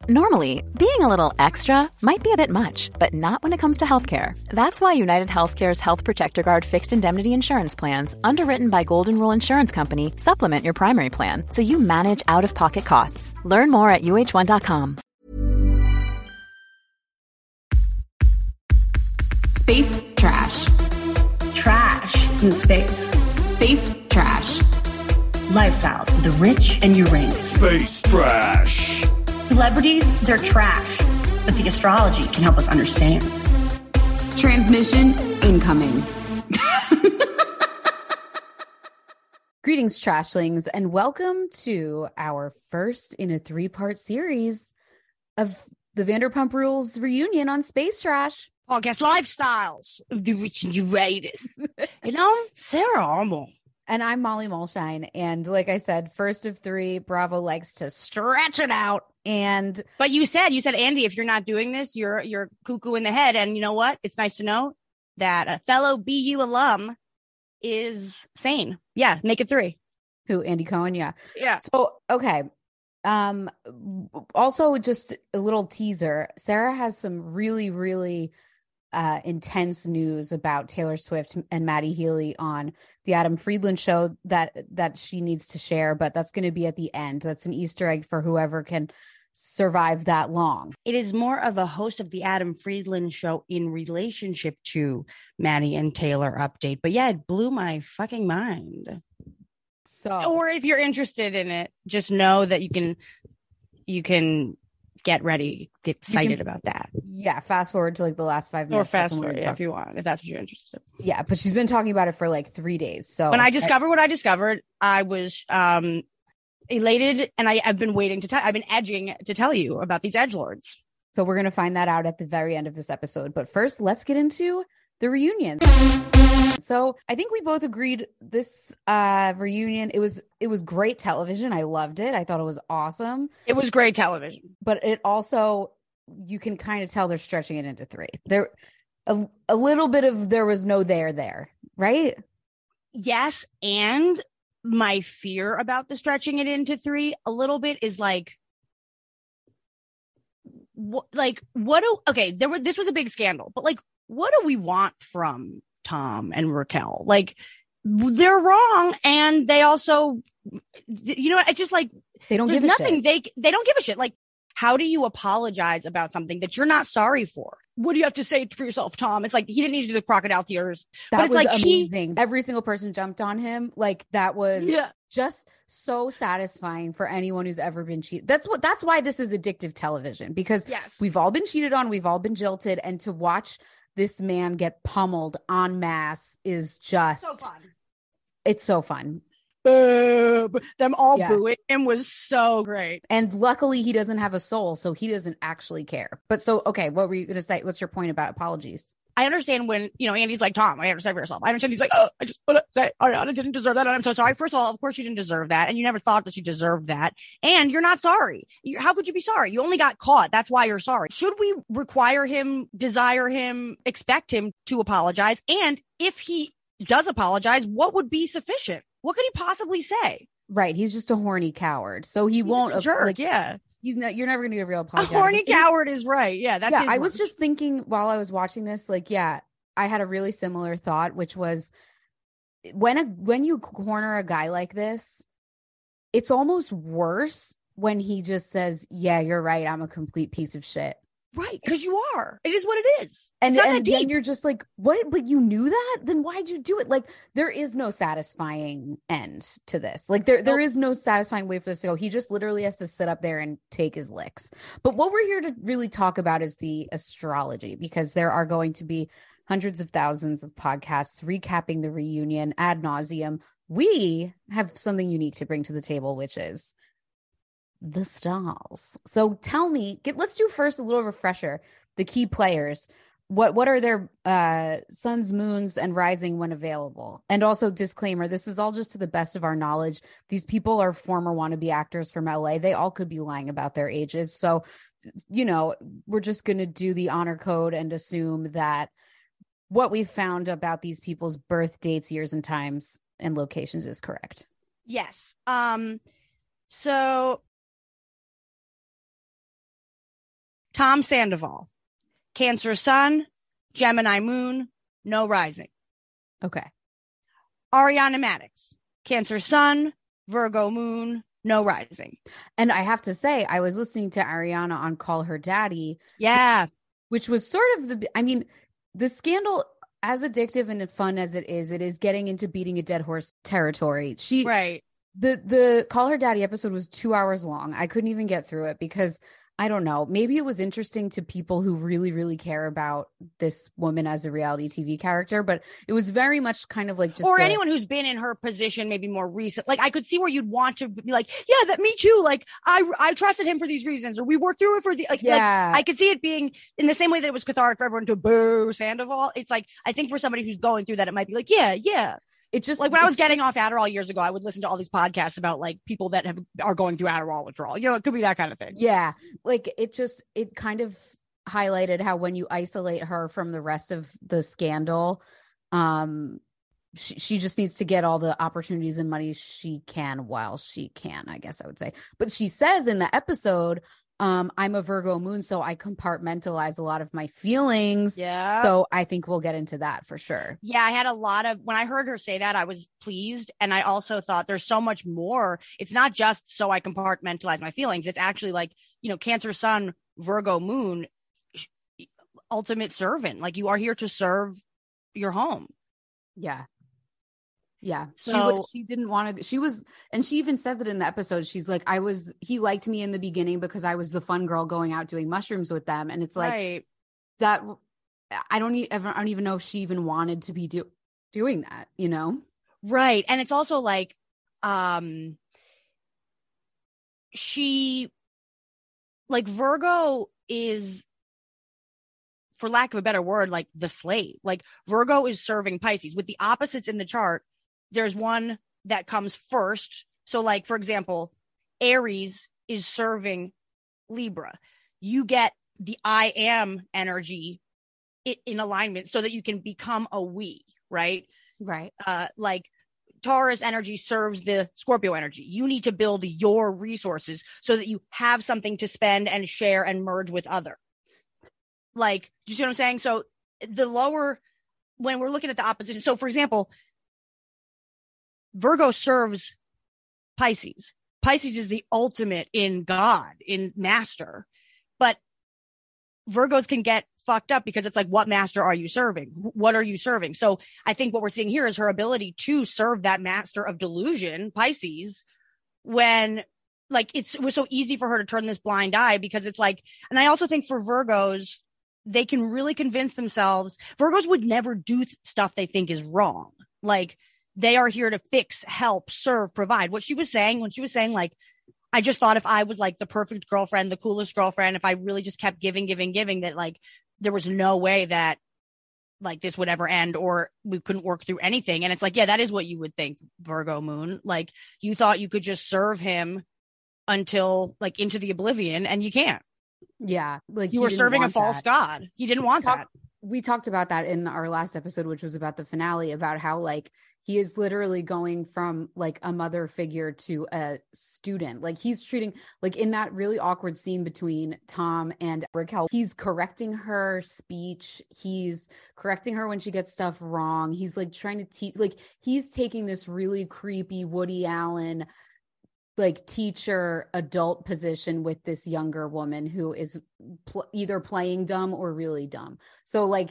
Normally, being a little extra might be a bit much, but not when it comes to healthcare. That's why United Healthcare's Health Protector Guard fixed indemnity insurance plans, underwritten by Golden Rule Insurance Company, supplement your primary plan so you manage out-of-pocket costs. Learn more at uh1.com. Space trash. Trash in space. Space trash. Lifestyles of the rich and Uranus. Space trash. Celebrities, they're trash, but the astrology can help us understand. Transmission incoming. Greetings, trashlings, and welcome to our first in a 3-part series of the Vanderpump Rules reunion on Space Trash. Podcast Lifestyles of the Rich and Uranus. Sarah Armour. And I'm Molly Mulshine. And like I said, first of 3, Bravo likes to stretch it out. But you said, Andy, if you're not doing this, you're cuckoo in the head. And you know what? It's nice to know that a fellow BU alum is sane. Yeah, make it 3. Who? Andy Cohen? Yeah. Yeah. So, okay. Also, just a little teaser. Sarah has some really, really intense news about Taylor Swift and Maddie Healy on the Adam Friedland show that she needs to share, but that's going to be at the end. That's an Easter egg for whoever can survive that long. It is more of a host of the Adam Friedland show in relationship to Maddie and Taylor update. But yeah, it blew my fucking mind. So, or if you're interested in it, just know that you can get ready, get excited about that. Yeah, fast forward to like the last 5 minutes. Or fast forward, if you want, if that's what you're interested in. Yeah, but she's been talking about it for like 3 days. So when I discovered what I discovered, I was elated, and I've been waiting to tell. I've been edging to tell you about these edgelords. So we're gonna find that out at the very end of this episode. But first, let's get into the reunion. So I think we both agreed this reunion, it was great television. I loved it. I thought it was awesome. It was great television. But it also, you can kind of tell they're stretching it into 3. There a little bit of there was no there, right? Yes, and my fear about the stretching it into 3 a little bit is like this was a big scandal, but like, what do we want from Tom and Raquel? Like, they're wrong, and they also, it's just like they don't give a nothing. Shit. They don't give a shit. Like, how do you apologize about something that you're not sorry for? What do you have to say for yourself, Tom? It's like he didn't need to do the crocodile tears. That but it's was like amazing. Every single person jumped on him. Like, that was just so satisfying for anyone who's ever been cheated. That's why this is addictive television, because we've all been cheated on, we've all been jilted, and to watch this man get pummeled en masse is just so fun. It's so fun. Them all booing him was so great. And luckily he doesn't have a soul, so he doesn't actually care. But so, okay, what were you going to say? What's your point about apologies? I understand when, Andy's like, Tom, I understand for yourself. I understand. He's like, oh, I just want to say, Ariana didn't deserve that. And I'm so sorry. First of all, of course you didn't deserve that. And you never thought that she deserved that. And you're not sorry. How could you be sorry? You only got caught. That's why you're sorry. Should we require him, desire him, expect him to apologize? And if he does apologize, what would be sufficient? What could he possibly say? Right. He's just a horny coward. So he's won't. Just a jerk, yeah. You're never going to get a real apology. A horny coward is right. Yeah, that's his I word. was just thinking while I was watching this, like, I had a really similar thought, which was when you corner a guy like this, it's almost worse when he just says, yeah, you're right, I'm a complete piece of shit. Right, because you are. It is what it is. And then you're just like, what? But you knew that? Then why'd you do it? Like, there is no satisfying end to this. Like, there is no satisfying way for this to go. He just literally has to sit up there and take his licks. But what we're here to really talk about is the astrology, because there are going to be hundreds of thousands of podcasts recapping the reunion ad nauseum. We have something unique to bring to the table, which is the stars. So tell me, let's do first a little refresher. The key players. What are their suns, moons, and rising when available? And also, disclaimer, this is all just to the best of our knowledge. These people are former wannabe actors from LA. They all could be lying about their ages. So, we're just going to do the honor code and assume that what we've found about these people's birth dates, years, and times and locations is correct. Yes. So Tom Sandoval, Cancer Sun, Gemini Moon, no rising. Okay. Ariana Madix, Cancer Sun, Virgo Moon, no rising. And I have to say, I was listening to Ariana on Call Her Daddy. Yeah. Which was sort of the scandal, as addictive and fun as it is getting into beating a dead horse territory. Right. The Call Her Daddy episode was 2 hours long. I couldn't even get through it because I don't know. Maybe it was interesting to people who really, really care about this woman as a reality TV character, but it was very much kind of like just anyone who's been in her position, maybe more recent. Like I could see where you'd want to be like, yeah, that me too. Like I trusted him for these reasons, or we worked through it for the like. I could see it being in the same way that it was cathartic for everyone to boo Sandoval. It's like I think for somebody who's going through that, it might be like, yeah. It just like when I was getting off Adderall years ago, I would listen to all these podcasts about like people that are going through Adderall withdrawal. You know, it could be that kind of thing. Yeah. Like it kind of highlighted how when you isolate her from the rest of the scandal, she just needs to get all the opportunities and money she can while she can, I guess I would say. But she says in the episode, I'm a Virgo moon, so I compartmentalize a lot of my feelings. Yeah. So I think we'll get into that for sure. Yeah, I had a lot of, when I heard her say that, I was pleased. And I also thought there's so much more. It's not just so I compartmentalize my feelings. It's actually like, you know, Cancer Sun, Virgo Moon, ultimate servant. Like you are here to serve your home. Yeah. Yeah. So she didn't want to, and she even says it in the episode. She's like, he liked me in the beginning because I was the fun girl going out doing mushrooms with them. And it's like right. that. I don't even know if she even wanted to be doing that, you know? Right. And it's also like, Virgo is, for lack of a better word, like the slave. Like Virgo is serving Pisces with the opposites in the chart. There's one that comes first. So like, for example, Aries is serving Libra. You get the I am energy in alignment so that you can become a we, right? Right. Like Taurus energy serves the Scorpio energy. You need to build your resources so that you have something to spend and share and merge with other. Like, do you see what I'm saying? So the lower, when we're looking at the opposition. So for example, Virgo serves Pisces. Pisces is the ultimate in God, in master. But Virgos can get fucked up because it's like, what master are you serving? What are you serving? So I think what we're seeing here is her ability to serve that master of delusion, Pisces, when like it was so easy for her to turn this blind eye because it's like, and I also think for Virgos, they can really convince themselves. Virgos would never do stuff they think is wrong. Like they are here to fix, help, serve, provide. What she was saying when she was saying like, I just thought if I was like the perfect girlfriend, the coolest girlfriend, if I really just kept giving, that like there was no way that like this would ever end or we couldn't work through anything. And it's like, yeah, that is what you would think, Virgo moon. Like you thought you could just serve him until like into the oblivion and you can't. Yeah. Like you were serving a false god. He didn't want that. We talked about that in our last episode, which was about the finale, about how like he is literally going from like a mother figure to a student. Like he's treating like in that really awkward scene between Tom and Raquel, he's correcting her speech. He's correcting her when she gets stuff wrong. He's like trying to teach, like he's taking this really creepy Woody Allen like teacher adult position with this younger woman who is either playing dumb or really dumb. So like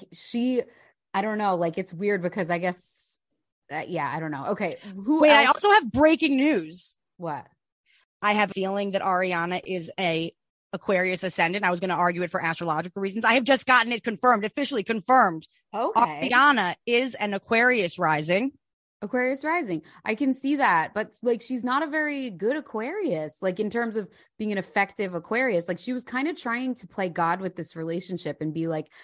I don't know, like it's weird because I guess yeah, I don't know. Okay. Wait, I also have breaking news. What? I have a feeling that Ariana is a Aquarius ascendant. I was going to argue it for astrological reasons. I have just gotten it confirmed, officially confirmed. Okay. Ariana is an Aquarius rising. Aquarius rising. I can see that, but like she's not a very good Aquarius, like in terms of being an effective Aquarius. Like she was kind of trying to play God with this relationship and be like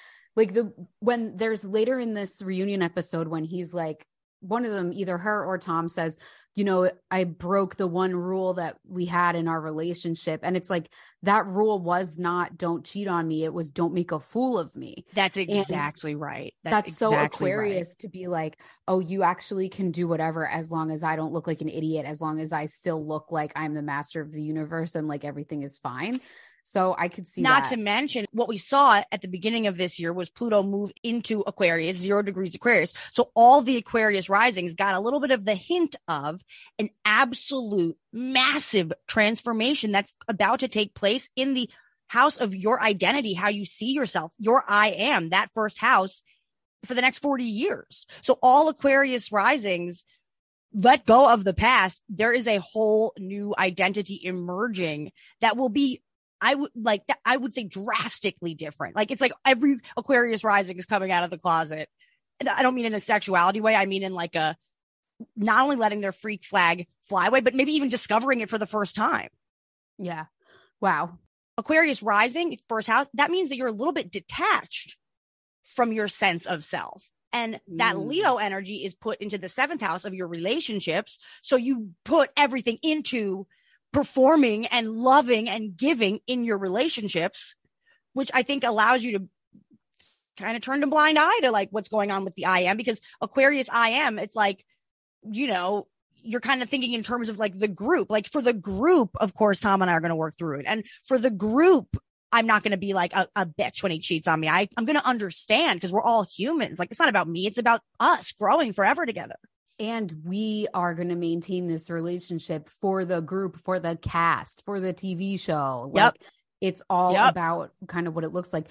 when there's later in this reunion episode when he's like, one of them, either her or Tom says, you know, I broke the one rule that we had in our relationship. And it's like, that rule was not don't cheat on me. It was don't make a fool of me. That's exactly right. That's exactly so Aquarius right. To be like, oh, you actually can do whatever as long as I don't look like an idiot, as long as I still look like I'm the master of the universe and like everything is fine. So I could see Not that. to mention what we saw at the beginning of this year was Pluto move into Aquarius, 0 degrees Aquarius. So all the Aquarius risings got a little bit of the hint of an absolute massive transformation that's about to take place in the house of your identity, how you see yourself, your I am, that first house for the next 40 years. So all Aquarius risings let go of the past. There is a whole new identity emerging that will be, I would say drastically different. Like, it's like every Aquarius rising is coming out of the closet. And I don't mean in a sexuality way. I mean in like a, not only letting their freak flag fly away, but maybe even discovering it for the first time. Yeah. Wow. Aquarius rising, first house, that means that you're a little bit detached from your sense of self. And that Leo energy is put into the 7th house of your relationships. So you put everything into performing and loving and giving in your relationships, which I think allows you to kind of turn a blind eye to like what's going on with the I am, because Aquarius I am, it's like, you know, you're kind of thinking in terms of like the group. Like for the group, of course, Tom and I are going to work through it. And for the group, I'm not going to be like a bitch when he cheats on me. I'm going to understand because we're all humans. Like, it's not about me. It's about us growing forever together. And we are going to maintain this relationship for the group, for the cast, for the TV show. Like, it's all about kind of what it looks like.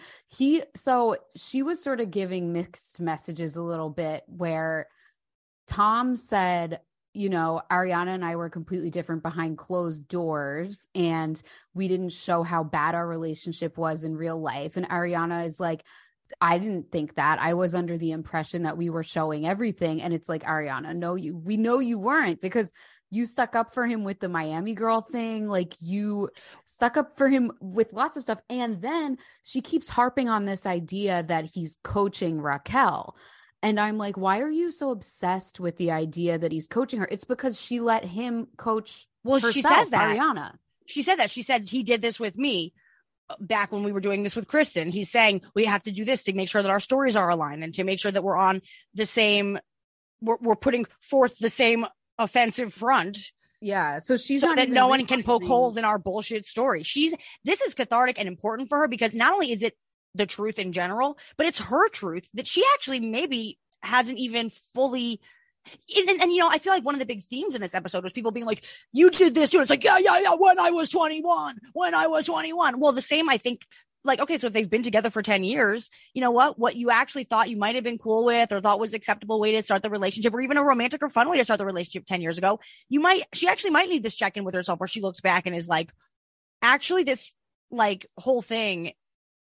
So she was sort of giving mixed messages a little bit, where Tom said, you know, Ariana and I were completely different behind closed doors, and we didn't show how bad our relationship was in real life. And Ariana is like, I didn't think that. I was under the impression that we were showing everything. And it's like, Ariana, no, we know you weren't, because you stuck up for him with the Miami girl thing. Like, you stuck up for him with lots of stuff. And then she keeps harping on this idea that he's coaching Raquel. And I'm like, why are you so obsessed with the idea that he's coaching her? It's because she let him coach herself, she says that. Ariana. She said that. She said he did this with me back when we were doing this with Kristen. He's saying we have to do this to make sure that our stories are aligned and to make sure that we're on the same, we're putting forth the same offensive front. Yeah. So she's so not that even no one can poke holes in our bullshit story. This is cathartic and important for her, because not only is it the truth in general, but it's her truth that she actually maybe hasn't even fully. And you know, I feel like one of the big themes in this episode was people being like, you did this too. It's like, yeah. When I was 21. Well, the same, I think, like, okay, so if they've been together for 10 years, you know what you actually thought you might have been cool with or thought was acceptable way to start the relationship, or even a romantic or fun way to start the relationship 10 years ago, she actually might need this check-in with herself where she looks back and is like, actually this like whole thing,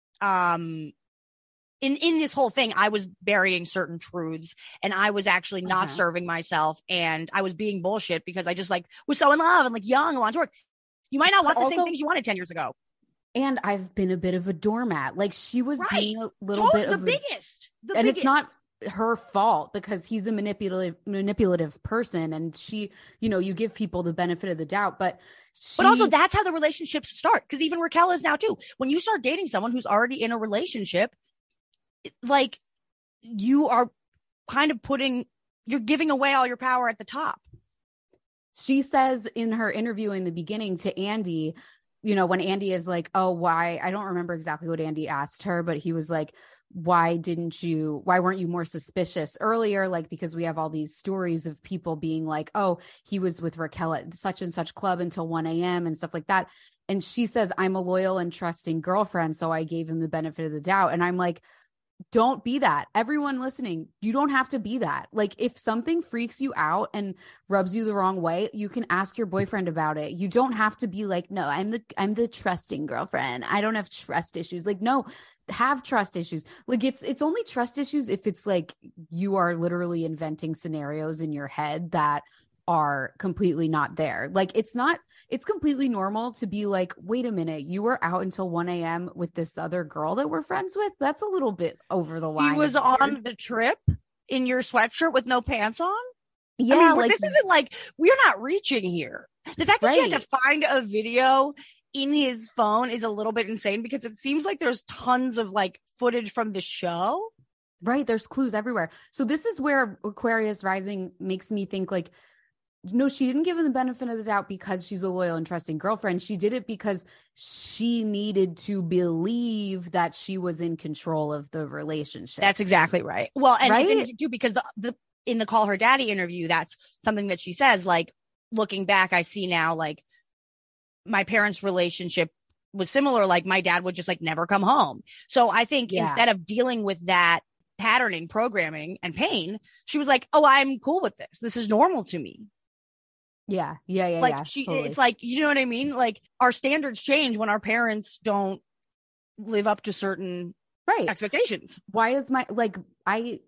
in this whole thing, I was burying certain truths, and I was actually not serving myself, and I was being bullshit because I just like was so in love and like young and wanted to work. You might not want the same things you wanted 10 years ago. And I've been a bit of a doormat. Like, she was being a little bit of biggest. It's not her fault, because he's a manipulative person, and she, you know, you give people the benefit of the doubt, but also that's how the relationships start. Because even Raquel is now too. When you start dating someone who's already in a relationship, like, you are kind of you're giving away all your power at the top. She says in her interview in the beginning to Andy, you know, when Andy is like, oh, why? I don't remember exactly what Andy asked her, but he was like, why weren't you more suspicious earlier? Like, because we have all these stories of people being like, oh, he was with Raquel at such and such club until 1 a.m. and stuff like that. And she says, I'm a loyal and trusting girlfriend, so I gave him the benefit of the doubt. And I'm like, don't be that. Everyone listening, you don't have to be that. Like, if something freaks you out and rubs you the wrong way, you can ask your boyfriend about it. You don't have to be like, no, I'm the trusting girlfriend. I don't have trust issues. Like, no, have trust issues. Like, it's only trust issues if it's like you are literally inventing scenarios in your head that are completely not there. Like, it's completely normal to be like, wait a minute, you were out until 1 a.m. with this other girl that we're friends with? That's a little bit over the line. He was on the trip in your sweatshirt with no pants on? Yeah. I mean, like, this isn't like, we're not reaching here. The fact that she had to find a video in his phone is a little bit insane, because it seems like there's tons of like footage from the show. Right. There's clues everywhere. So this is where Aquarius rising makes me think, like, No, she didn't give him the benefit of the doubt because she's a loyal and trusting girlfriend. She did it because she needed to believe that she was in control of the relationship. That's exactly right. Well, and Right? it's interesting too, because the in the Call Her Daddy interview, that's something that she says, like, looking back, I see now, like, my parents' relationship was similar. Like, my dad would just like never come home. So I think instead of dealing with that patterning, programming, and pain, she was like, oh, I'm cool with this. This is normal to me. Yeah. Like Totally. it's like, you know what I mean? Like, our standards change when our parents don't live up to certain right. expectations. Why is my, like, I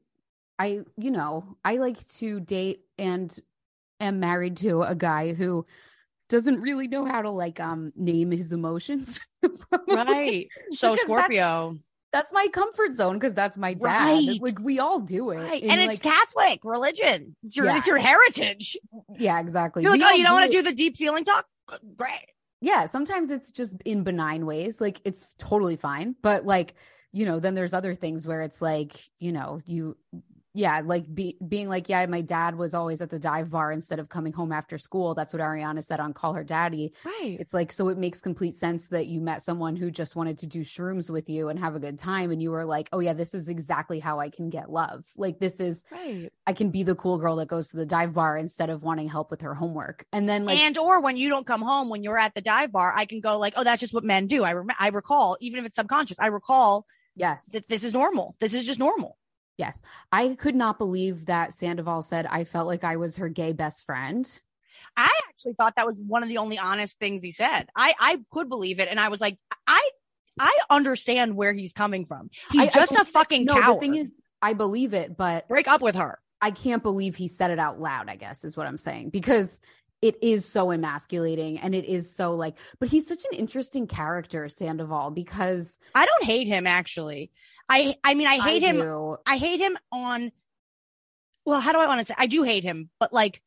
like to date and am married to a guy who doesn't really know how to like name his emotions. Right. So Because Scorpio. That's my comfort zone because that's my dad. Right. Like, we all do it. Right. And it's like, Catholic religion. It's your heritage. yeah, exactly. You're like, We oh, all you don't want it. to do the deep feeling talk? Great. Yeah, sometimes it's just in benign ways. Like, it's totally fine. But like, then there's other things where it's like, like being like, yeah, my dad was always at the dive bar instead of coming home after school. That's what Ariana said on Call Her Daddy. Right. It's like, so it makes complete sense that you met someone who just wanted to do shrooms with you and have a good time. And you were like, oh yeah, this is exactly how I can get love. Like, this is, right. I can be the cool girl that goes to the dive bar instead of wanting help with her homework. And then like, or when you don't come home, when you're at the dive bar, I can go like, oh, that's just what men do. I recall, even if it's subconscious, I recall yes, that this is normal. This is just normal. Yes. I could not believe that Sandoval said, I felt like I was her gay best friend. I actually thought that was one of the only honest things he said. I could believe it. And I was like, I understand where he's coming from. He's just a fucking coward. The thing is, I believe it, but break up with her. I can't believe he said it out loud, I guess is what I'm saying, because it is so emasculating and it is so like, but he's such an interesting character, Sandoval, because I don't hate him actually. I mean, I hate him. Do. I hate him on, well, how do I want to say? I do hate him, but like,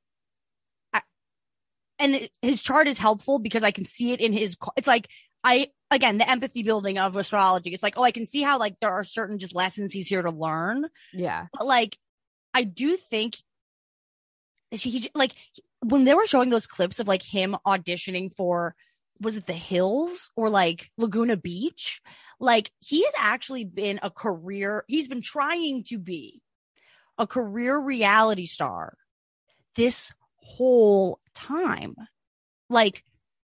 his chart is helpful because I can see it in his, it's like, again, the empathy building of astrology. It's like, oh, I can see how like there are certain just lessons he's here to learn. Yeah. But like, I do think he like, when they were showing those clips of like him auditioning for, was it The Hills or like Laguna Beach? Like, he has actually been he's been trying to be a career reality star this whole time. Like,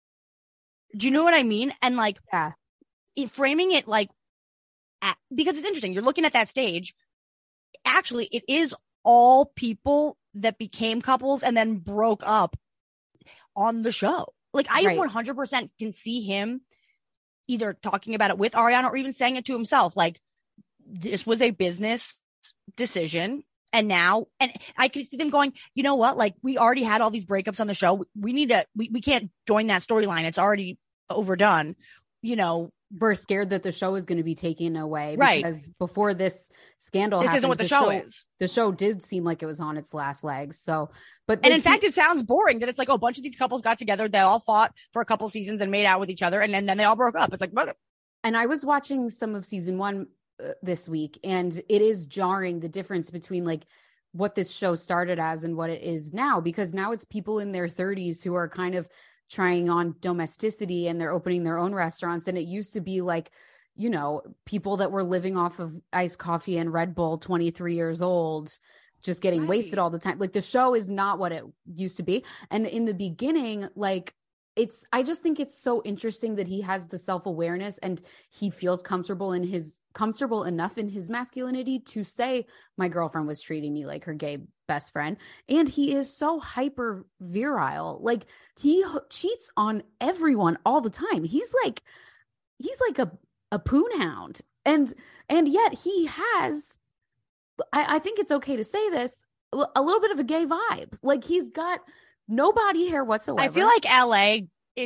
do you know what I mean? And like, yeah. Framing it like, because it's interesting. You're looking at that stage. Actually, it is all people that became couples and then broke up on the show. Like, I 100% can see him either talking about it with Ariana or even saying it to himself. Like, this was a business decision. And now, and I could see them going, you know what? Like, we already had all these breakups on the show. We need to, we can't join that storyline. It's already overdone. We're scared that the show is going to be taken away. Right. Because before this scandal this happened, isn't what the show is. The show did seem like it was on its last legs. So, and in fact, it sounds boring that it's like, oh, a bunch of these couples got together. They all fought for a couple seasons and made out with each other. And then they all broke up. It's like, what? And I was watching some of season 1 this week, and it is jarring, the difference between like what this show started as and what it is now, because now it's people in their 30s who are kind of trying on domesticity and they're opening their own restaurants. And it used to be like, people that were living off of iced coffee and Red Bull, 23 years old, just getting wasted all the time. Like, the show is not what it used to be. And in the beginning, like, I just think it's so interesting that he has the self-awareness and he feels comfortable enough in his masculinity to say, my girlfriend was treating me like her gay best friend. And he is so hyper virile. Like, he cheats on everyone all the time. He's like a poon hound. And yet he has, I think it's okay to say this, a little bit of a gay vibe. Like, he's got no body hair whatsoever. I feel like LA,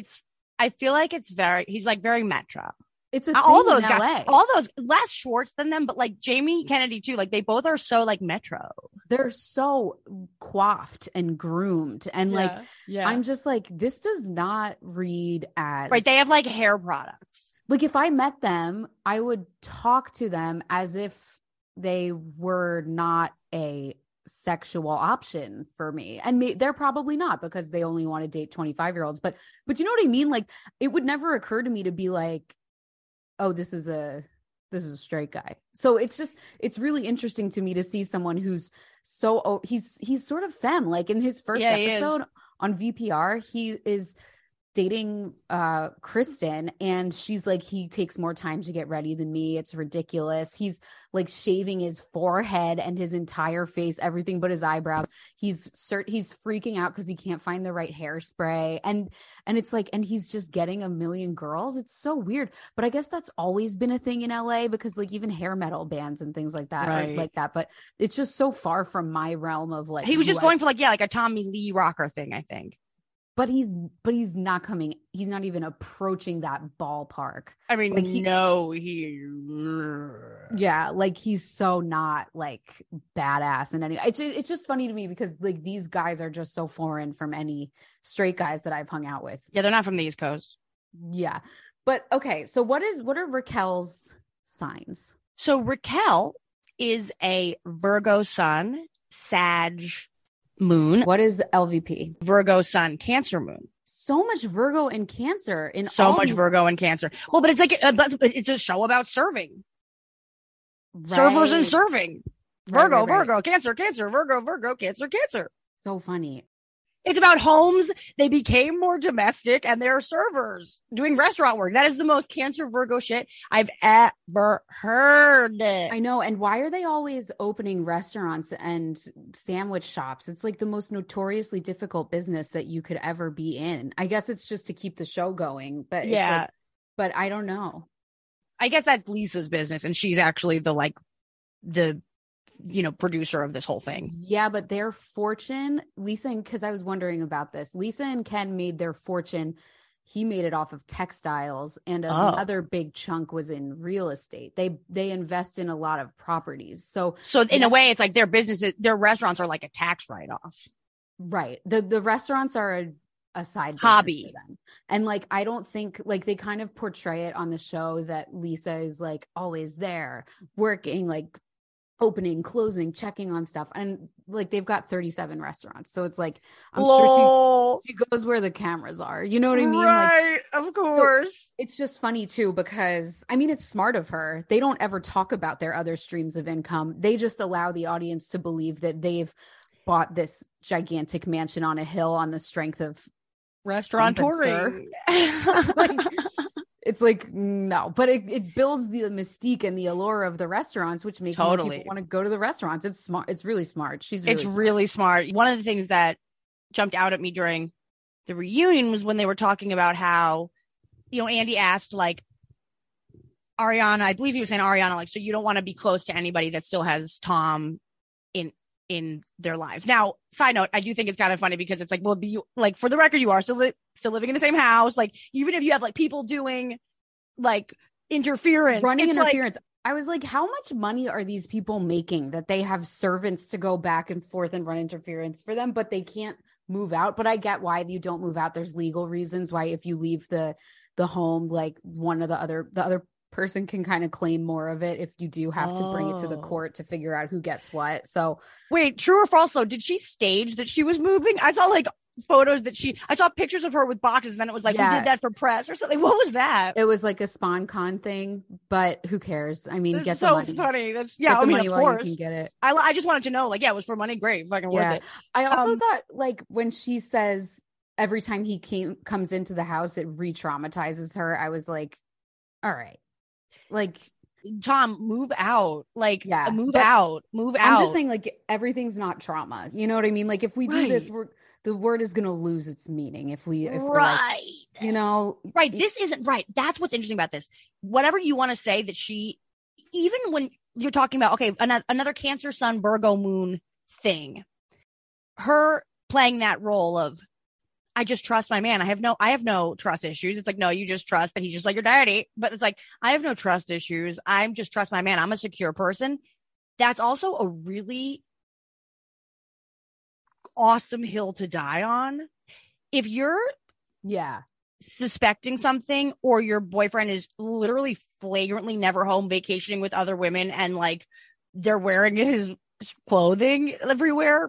he's like very metro. It's all those in guys, LA. all those less Schwartz than them, but like Jamie Kennedy too. Like, they both are so like metro. They're so coiffed and groomed. And I'm just like, this does not read as right. They have like hair products. Like, if I met them, I would talk to them as if they were not a sexual option for me. And they're probably not, because they only want to date 25-year-olds. But you know what I mean? Like, it would never occur to me to be like, oh, this is a straight guy. So it's really interesting to me to see someone who's so, he's sort of femme. Like in his first episode on VPR, he is dating Kristen, and she's like, he takes more time to get ready than me. It's ridiculous. He's like shaving his forehead and his entire face, everything but his eyebrows. He's freaking out because he can't find the right hairspray, and it's like, and he's just getting a million girls. It's so weird. But I guess that's always been a thing in LA, because like even hair metal bands and things like that are like that. But it's just so far from my realm of like, he was just going for like a Tommy Lee rocker thing, I think. But he's not coming. He's not even approaching that ballpark. I mean, like like he's so not like badass in any. It's just funny to me because like these guys are just so foreign from any straight guys that I've hung out with. Yeah, they're not from the East Coast. Yeah, but okay. So what are Raquel's signs? So Raquel is a Virgo sun, Sag moon. What is LVP? Virgo sun, Cancer moon. So much Virgo and Cancer in so much Virgo and Cancer. Well, but it's like it's a show about serving, servers and serving. Virgo, Virgo, Cancer, Cancer, Virgo, Virgo, Cancer, Cancer. So funny. It's about homes. They became more domestic and they're servers doing restaurant work. That is the most Cancer Virgo shit I've ever heard. I know. And why are they always opening restaurants and sandwich shops? It's like the most notoriously difficult business that you could ever be in. I guess it's just to keep the show going. But yeah, like, but I don't know. I guess that's Lisa's business, and she's actually the producer of this whole thing. Yeah, but their fortune, Lisa, and because I was wondering about this, Lisa and Ken made their fortune. He made it off of textiles, and another big chunk was in real estate. They invest in a lot of properties. So in a way, it's like their businesses, their restaurants are like a tax write-off. Right. The restaurants are a side hobby for them. And like, I don't think like they kind of portray it on the show that Lisa is like always there working, like opening, closing, checking on stuff. And like, they've got 37 restaurants. So it's like, I'm sure she goes where the cameras are. You know what I mean? Right. Like, of course. So it's just funny too, because I mean, it's smart of her. They don't ever talk about their other streams of income. They just allow the audience to believe that they've bought this gigantic mansion on a hill on the strength of restaurateuring. It's like, no, but it builds the mystique and the allure of the restaurants, which makes more people want to go to the restaurants. It's smart. It's really smart. Really smart. One of the things that jumped out at me during the reunion was when they were talking about how, Andy asked like Ariana, I believe he was saying Ariana, like, so you don't want to be close to anybody that still has Tom in their lives. Now, side note, I do think it's kind of funny because it's like, well, like, for the record, you are still living in the same house. Like, even if you have like people doing like running interference. I was like, how much money are these people making that they have servants to go back and forth and run interference for them, but they can't move out? But I get why you don't move out. There's legal reasons why if you leave the home, like the other person can kind of claim more of it if you do have to bring it to the court to figure out who gets what. So wait, true or false though, did she stage that she was moving? I saw like photos I saw pictures of her with boxes, and then it was like, we did that for press or something. What was that? It was like a SpawnCon thing, but who cares? I mean, that's get the money. Funny. That's I mean, of course you can get it. I just wanted to know, like, it was for money, great, fucking worth it. I also thought like when she says every time he comes into the house it re-traumatizes her, I was like, all right, like, Tom, move out. Like, move out. I'm just saying, like, everything's not trauma. You know what I mean? Like, if we do this, the word is going to lose its meaning. If we're like, This isn't right. That's what's interesting about this. Whatever you want to say that even when you're talking about, okay, another Cancer Sun, Virgo Moon thing, her playing that role of, I just trust my man. I have no trust issues. It's like, no, you just trust that he's just like your daddy. But it's like, I have no trust issues. I'm just trust my man. I'm a secure person. That's also a really awesome hill to die on. If you're suspecting something, or your boyfriend is literally flagrantly never home vacationing with other women, and like they're wearing his clothing everywhere,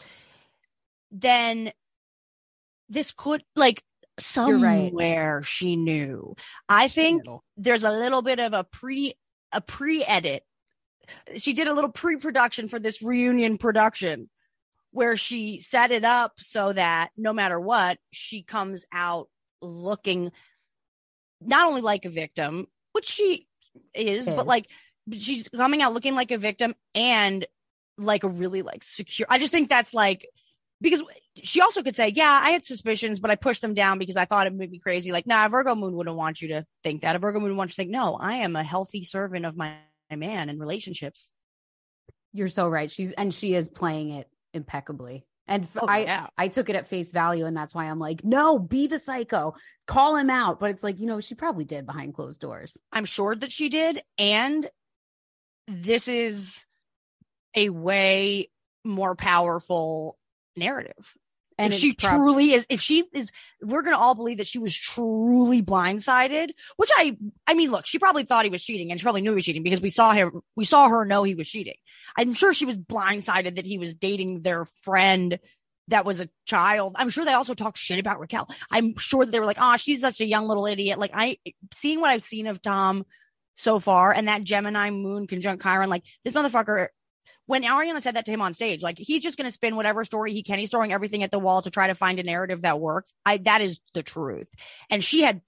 then this could like somewhere she knew. I think there's a little bit of a pre-edit. She did a little pre-production for this reunion production where she set it up so that no matter what, she comes out looking not only like a victim, which she is, but like she's coming out looking like a victim and like a really like secure. I just think that's like, because she also could say, yeah, I had suspicions, but I pushed them down because I thought it would be crazy. Like, nah, Virgo moon wouldn't want you to think that. A Virgo moon would want you to think, no, I am a healthy servant of my man in relationships. You're so right. She is playing it impeccably. And I took it at face value. And that's why I'm like, no, be the psycho, call him out. But it's like, she probably did behind closed doors. I'm sure that she did. And this is a way more powerful narrative. And if she truly is, we're going to all believe that she was truly blindsided, which I mean, look, she probably thought he was cheating and she probably knew he was cheating because we saw her know he was cheating. I'm sure she was blindsided that he was dating their friend that was a child. I'm sure they also talked shit about Raquel. I'm sure that they were like, oh, she's such a young little idiot. Like seeing what I've seen of Tom so far and that Gemini moon conjunct Chiron, like this motherfucker, when Ariana said that to him on stage, like he's just going to spin whatever story he can. He's throwing everything at the wall to try to find a narrative that works. That is the truth. And she had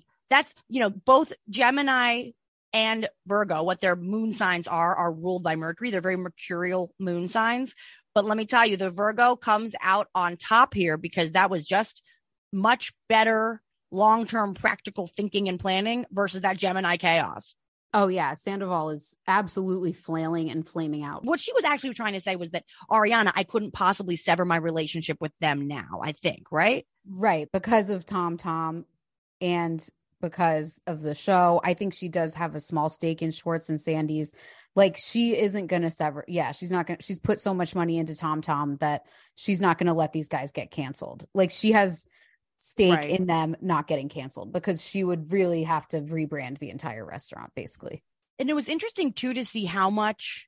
both Gemini and Virgo, what their moon signs are ruled by Mercury. They're very mercurial moon signs. But let me tell you, the Virgo comes out on top here because that was just much better long-term practical thinking and planning versus that Gemini chaos. Oh, yeah. Sandoval is absolutely flailing and flaming out. What she was actually trying to say was that, Ariana, I couldn't possibly sever my relationship with them now, I think, right? Right. Because of Tom and because of the show. I think she does have a small stake in Schwartz and Sandy's. Like, she isn't going to sever. Yeah, she's not going to. She's put so much money into Tom that she's not going to let these guys get canceled. Like, she has stake in them not getting canceled because she would really have to rebrand the entire restaurant basically. And it was interesting too to see how much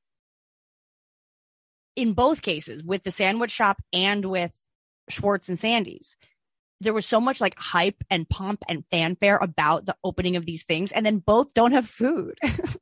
in both cases with the sandwich shop and with Schwartz and Sandy's, there was so much like hype and pomp and fanfare about the opening of these things. And then both don't have food.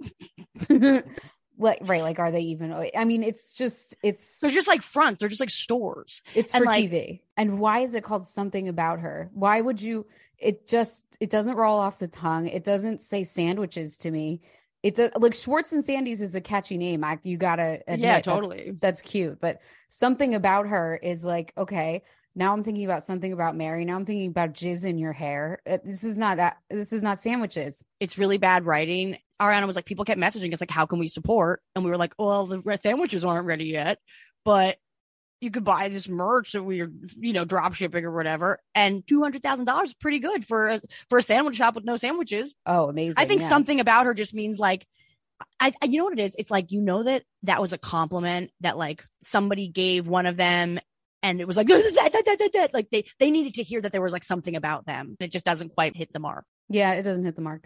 Like, are they even? I mean, they're just like fronts. They're just like stores. It's for TV. And why is it called Something About Her? Why would you? It doesn't roll off the tongue. It doesn't say sandwiches to me. It's like Schwartz and Sandy's is a catchy name. You gotta admit, yeah, totally. That's cute. But Something About Her is like, okay, now I'm thinking about Something About Mary. Now I'm thinking about jizz in your hair. This is not sandwiches. It's really bad writing. Ariana was like, people kept messaging us like, how can we support? And we were like, well, the sandwiches aren't ready yet, but you could buy this merch that we're, drop shipping or whatever. And $200,000 is pretty good for a sandwich shop with no sandwiches. Oh, amazing. I think Something About Her just means like, you know what it is? It's like, that was a compliment that like somebody gave one of them. And it was like, like they needed to hear that there was like something about them. It just doesn't quite hit the mark. Yeah, it doesn't hit the mark.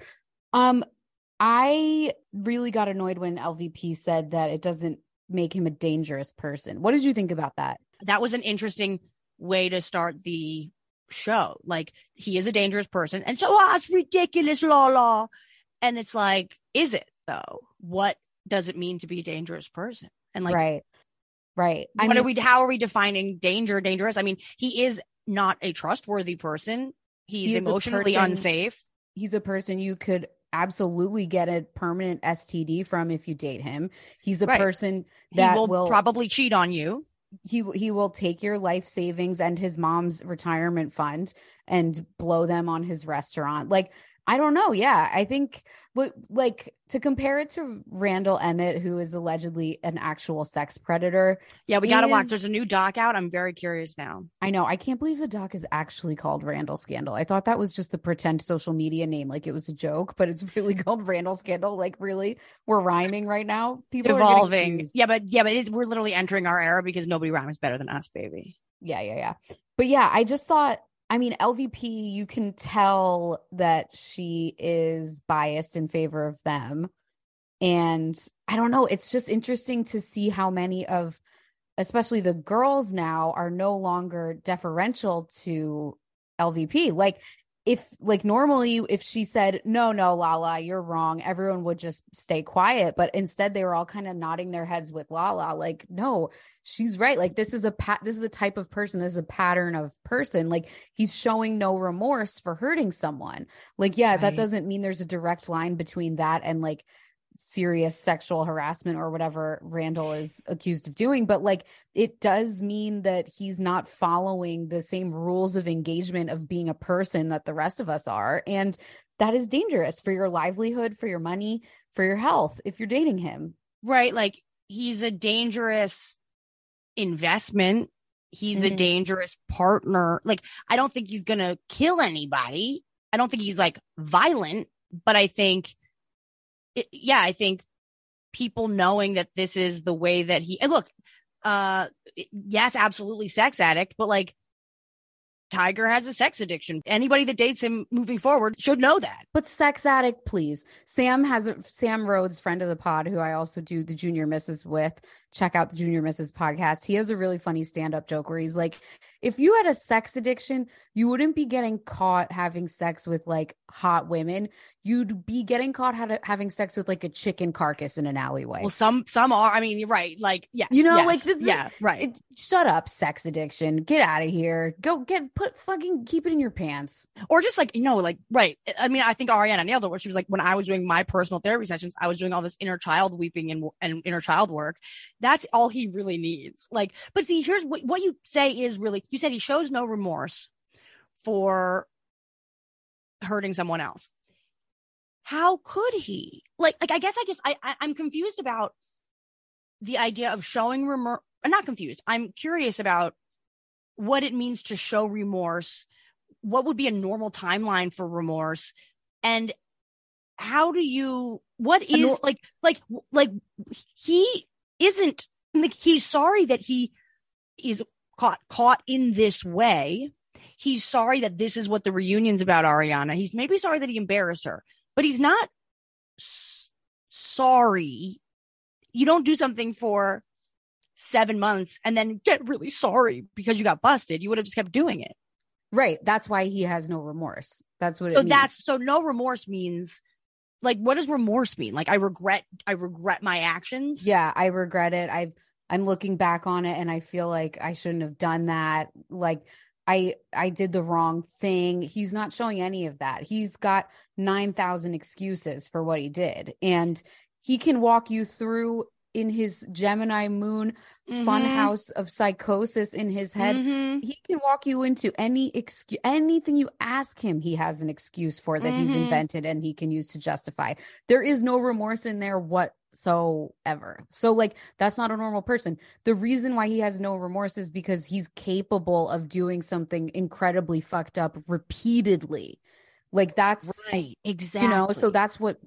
I really got annoyed when LVP said that it doesn't make him a dangerous person. What did you think about that? That was an interesting way to start the show. Like, he is a dangerous person. And so, it's ridiculous, la. And it's like, is it though? What does it mean to be a dangerous person? And like, right. How are we defining dangerous? I mean, he is not a trustworthy person. He's emotionally unsafe. He's a person you could absolutely get a permanent STD from if you date him. He's a person that will probably cheat on you. He will take your life savings and his mom's retirement fund and blow them on his restaurant. Like, I don't know. Yeah, I think like to compare it to Randall Emmett, who is allegedly an actual sex predator. Yeah, we got to watch. There's a new doc out. I'm very curious now. I know. I can't believe the doc is actually called Randall Scandal. I thought that was just the pretend social media name, like it was a joke, but it's really called Randall Scandal. Like, really, we're rhyming right now. People evolving. But we're literally entering our era because nobody rhymes better than us, baby. Yeah. But yeah, I just thought. I mean, LVP, you can tell that she is biased in favor of them. And I don't know, it's just interesting to see how many of, especially the girls now, are no longer deferential to LVP. Like, normally if she said, no, Lala, you're wrong, everyone would just stay quiet. But instead they were all kind of nodding their heads with Lala. Like, no, she's right. Like, this is a type of person. This is a pattern of person. Like, he's showing no remorse for hurting someone. Like, yeah, that doesn't mean there's a direct line between that and like serious sexual harassment or whatever Randall is accused of doing, but like, it does mean that he's not following the same rules of engagement of being a person that the rest of us are, and that is dangerous for your livelihood, for your money, for your health if you're dating him. Right. Like, he's a dangerous investment. He's a dangerous partner. Like, I don't think he's gonna kill anybody. I don't think he's like violent, but I think I think people knowing that this is the way that and look, yes, absolutely sex addict, but like, Tiger has a sex addiction. Anybody that dates him moving forward should know that. But sex addict, please. Sam Rhodes, friend of the pod, who I also do the Junior Misses with. Check out the Junior Misses podcast. He has a really funny stand-up joke where he's like, if you had a sex addiction, you wouldn't be getting caught having sex with like hot women. You'd be getting caught having sex with like a chicken carcass in an alleyway. Well, some are. I mean, you're right. Like, yes, you know, yes, like, yeah, right. Shut up, sex addiction. Get out of here. Go keep it in your pants. Or just like, like, right. I mean, I think Ariana nailed it where she was like, when I was doing my personal therapy sessions, I was doing all this inner child weeping and inner child work. That's all he really needs. Like, but see, here's what you say is really, you said he shows no remorse for hurting someone else. How could he? Like, I guess I'm confused about the idea of showing remorse. I'm not confused. I'm curious about what it means to show remorse. What would be a normal timeline for remorse? And how do you, what is like he isn't like, he's sorry that he is caught in this way. He's sorry that this is what the reunion's about, Ariana. He's maybe sorry that he embarrassed her, but he's not sorry. You don't do something for 7 months and then get really sorry because you got busted. You would have just kept doing it. Right. That's why he has no remorse. That's what it means. So no remorse means, like, what does remorse mean? Like, I regret my actions. Yeah, I regret it. I'm looking back on it and I feel like I shouldn't have done that. Like, I did the wrong thing. He's not showing any of that. He's got 9,000 excuses for what he did. And he can walk you through in his Gemini moon funhouse of psychosis in his head. He can walk you into anything you ask him. He has an excuse for that he's invented and he can use to justify. There is no remorse in there whatsoever. So like, that's not a normal person. The reason why he has no remorse is because he's capable of doing something incredibly fucked up repeatedly. Like, that's right. Exactly. You know, so that's what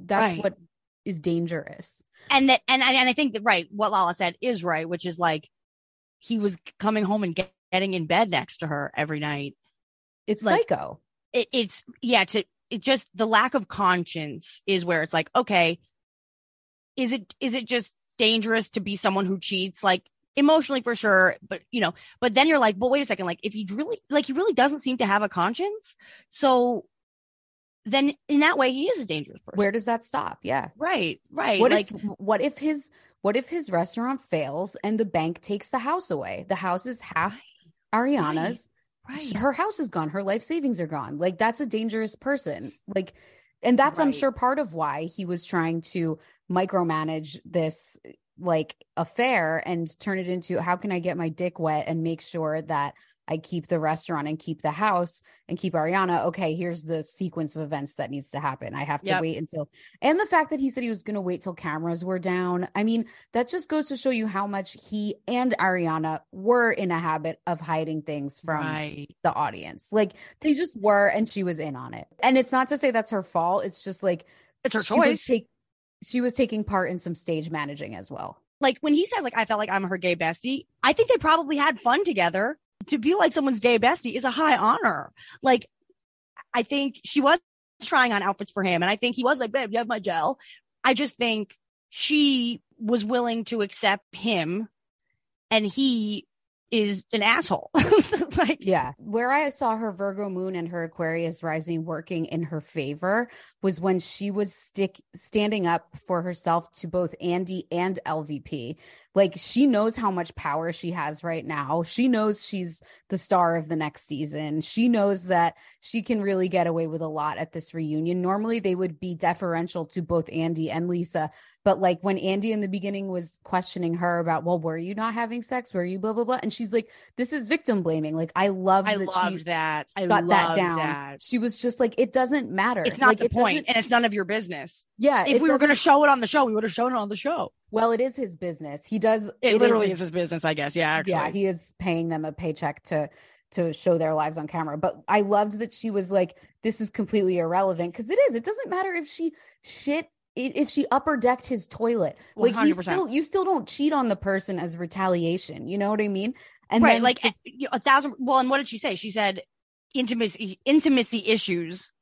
is dangerous. And I think that, right, what Lala said is right, which is like, he was coming home and getting in bed next to her every night. It's like, psycho. It's just the lack of conscience is where it's like, okay, is it just dangerous to be someone who cheats? Like, emotionally for sure, but but then you're like, well, wait a second, like, if he really doesn't seem to have a conscience, so then in that way he is a dangerous person. Where does that stop? Yeah. Right. What if his restaurant fails and the bank takes the house away? The house is half Ariana's. Right. Her house is gone. Her life savings are gone. Like, that's a dangerous person. Like, and that's, I'm sure, part of why he was trying to micromanage this like affair and turn it into, how can I get my dick wet and make sure that I keep the restaurant and keep the house and keep Ariana. Okay, here's the sequence of events that needs to happen. I have to wait until, and the fact that he said he was going to wait till cameras were down. I mean, that just goes to show you how much he and Ariana were in a habit of hiding things from the audience. Like, they just were, and she was in on it. And it's not to say that's her fault. It's just like, it's her choice. She was taking part in some stage managing as well. Like, when he says, like, I felt like I'm her gay bestie, I think they probably had fun together. To be like someone's gay bestie is a high honor. Like, I think she was trying on outfits for him. And I think he was like, babe, you have my gel. I just think she was willing to accept him, and he is an asshole. Like, yeah. Where I saw her Virgo moon and her Aquarius rising working in her favor was when she was standing up for herself to both Andy and LVP. Like, she knows how much power she has right now. She knows she's the star of the next season. She knows that she can really get away with a lot at this reunion. Normally they would be deferential to both Andy and Lisa. But like when Andy in the beginning was questioning her about, well, were you not having sex? Were you blah, blah, blah? And she's like, this is victim blaming. Like, I loved that. I got that down. She was just like, it doesn't matter. It's not like, the point, and it's none of your business. Yeah. If we were going to show it on the show, we would have shown it on the show. Well, it is his business. He does. It literally is his business, I guess. Yeah, actually. Yeah, he is paying them a paycheck to show their lives on camera. But I loved that she was like, this is completely irrelevant, because it is. It doesn't matter if she if she upper decked his toilet. 100%. Like, you still don't cheat on the person as retaliation. You know what I mean? And right, then like 1,000. Well, and what did she say? She said intimacy issues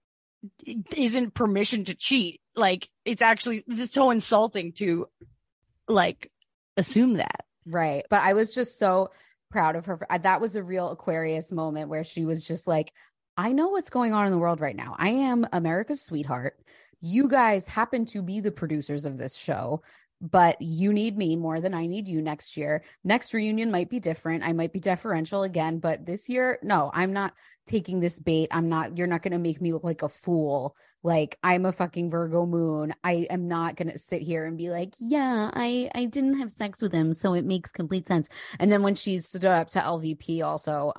isn't permission to cheat. Like, it's actually, it's so insulting to like assume that. Right. But I was just so proud of her. That was a real Aquarius moment where she was just like, I know what's going on in the world right now. I am America's sweetheart. You guys happen to be the producers of this show, but you need me more than I need you next year. Next reunion might be different. I might be deferential again, but this year, no, I'm not taking this bait. You're not going to make me look like a fool. Like, I'm a fucking Virgo moon. I am not going to sit here and be like, yeah, I didn't have sex with him, so it makes complete sense. And then when she stood up to LVP also,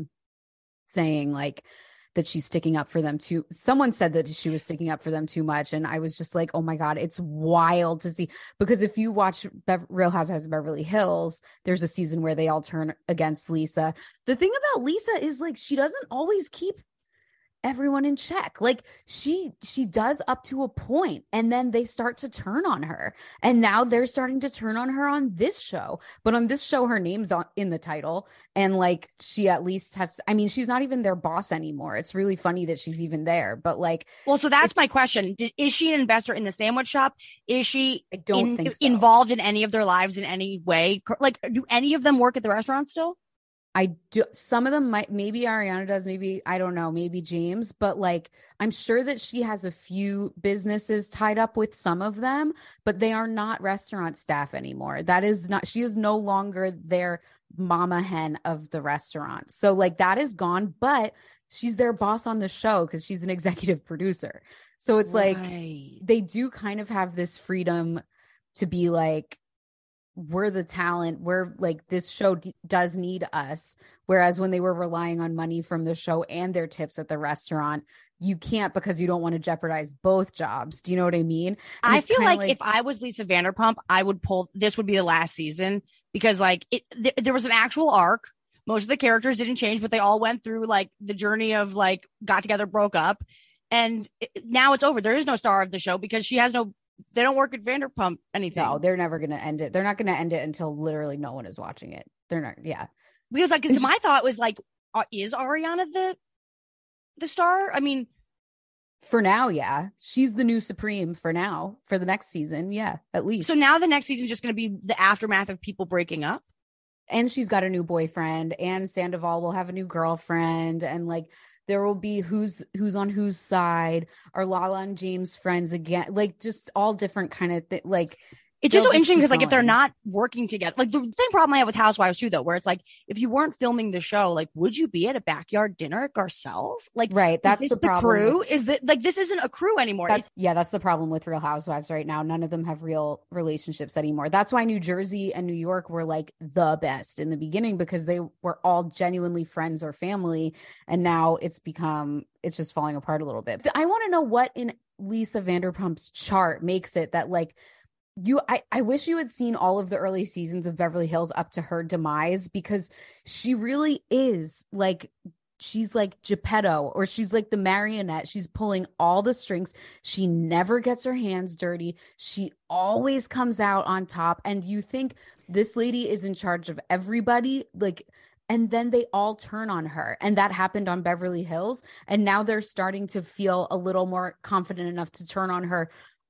saying like, that she's sticking up for them too. Someone said that she was sticking up for them too much. And I was just like, oh my God, it's wild to see. Because if you watch Real Housewives of Beverly Hills, there's a season where they all turn against Lisa. The thing about Lisa is like, she doesn't always keep everyone in check. Like, she does up to a point, and then they start to turn on her, and now they're starting to turn on her on this show. But on this show, her name's in the title, and like, she at least has, I mean, she's not even their boss anymore. It's really funny that she's even there, but like, well, so that's my question. Is she an investor in the sandwich shop? Is she I don't think so. Involved in any of their lives in any way? Like, do any of them work at the restaurant still? I do. Some of them might, maybe Ariana does, maybe, I don't know, maybe James, but like, I'm sure that she has a few businesses tied up with some of them, but they are not restaurant staff anymore. She is no longer their mama hen of the restaurant. So like, that is gone, but she's their boss on the show because she's an executive producer. So it's like, they do kind of have this freedom to be like, we're the talent, we're like, this show does need us. Whereas when they were relying on money from the show and their tips at the restaurant, you can't, because you don't want to jeopardize both jobs. Do you know what I mean? And I feel like if I was Lisa Vanderpump, I would this would be the last season, because like there was an actual arc. Most of the characters didn't change, but they all went through like the journey of like got together, broke up, and now it's over. There is no star of the show because they don't work at Vanderpump anything. No, they're never going to end it. They're not going to end it until literally no one is watching it. They're not. Yeah. Because like, my thought was like, is Ariana the star? I mean, for now, yeah. She's the new Supreme for now. For the next season, yeah, at least. So now the next season is just going to be the aftermath of people breaking up. And she's got a new boyfriend, and Sandoval will have a new girlfriend, and like, there will be who's on whose side. Are Lala and James friends again? Like, just all different kind of like. It's just so interesting because like, if they're not working together, like the same problem I have with Housewives too, though, where it's like, if you weren't filming the show, like, would you be at a backyard dinner at Garcelle's? Like, right. That's the problem. Crew is that like, this isn't a crew anymore. That's the problem with Real Housewives right now. None of them have real relationships anymore. That's why New Jersey and New York were like the best in the beginning, because they were all genuinely friends or family. And now it's just falling apart a little bit. I want to know what in Lisa Vanderpump's chart makes it that like, I wish you had seen all of the early seasons of Beverly Hills up to her demise, because she really is like, she's like Geppetto, or she's like the marionette. She's pulling all the strings. She never gets her hands dirty. She always comes out on top. And you think this lady is in charge of everybody, like, and then they all turn on her. And that happened on Beverly Hills. And now they're starting to feel a little more confident enough to turn on her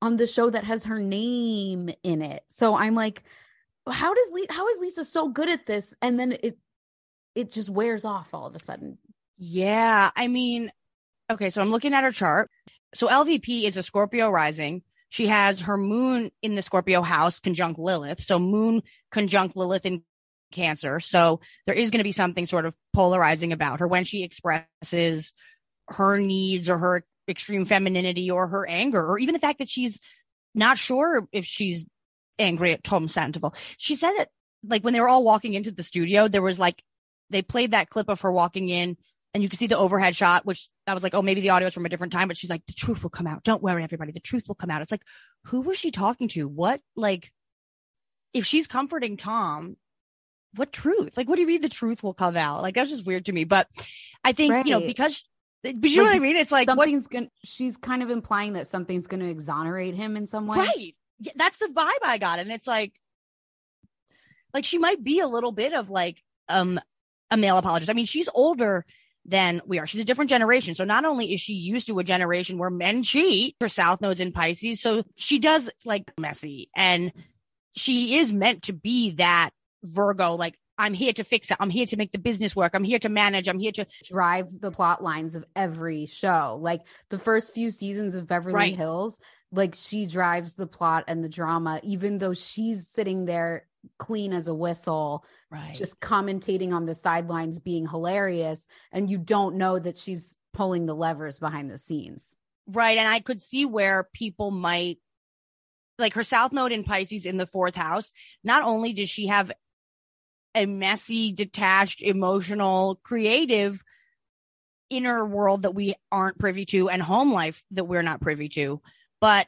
on the show that has her name in it. So I'm like, how is Lisa so good at this? And then it just wears off all of a sudden. Yeah. I mean, okay, so I'm looking at her chart. So LVP is a Scorpio rising. She has her moon in the Scorpio house conjunct Lilith. So moon conjunct Lilith in Cancer. So there is going to be something sort of polarizing about her when she expresses her needs or her extreme femininity or her anger, or even the fact that she's not sure if she's angry at Tom Sandoval. She said that, like, when they were all walking into the studio, there was like, they played that clip of her walking in and you could see the overhead shot, which I was like, oh, maybe the audio is from a different time, but she's like, the truth will come out. Don't worry, everybody. The truth will come out. It's like, who was she talking to? What, like, if she's comforting Tom, what truth? Like, what do you mean the truth will come out? Like, that's just weird to me. But I think, right. you know, but you know what I mean? It's like, she's kind of implying that something's going to exonerate him in some way. Right. Yeah, that's the vibe I got. And it's like she might be a little bit of like, a male apologist. I mean, she's older than we are. She's a different generation. So not only is she used to a generation where men cheat, her South Node's in Pisces. So she does like messy, and she is meant to be that Virgo, like, I'm here to fix it. I'm here to make the business work. I'm here to manage. I'm here to drive the plot lines of every show. Like the first few seasons of Beverly Hills, like she drives the plot and the drama, even though she's sitting there clean as a whistle, just commentating on the sidelines, being hilarious. And you don't know that she's pulling the levers behind the scenes. Right. And I could see where people might, like, her South Node in Pisces in the 4th house. Not only does she have a messy, detached, emotional, creative inner world that we aren't privy to, and home life that we're not privy to, but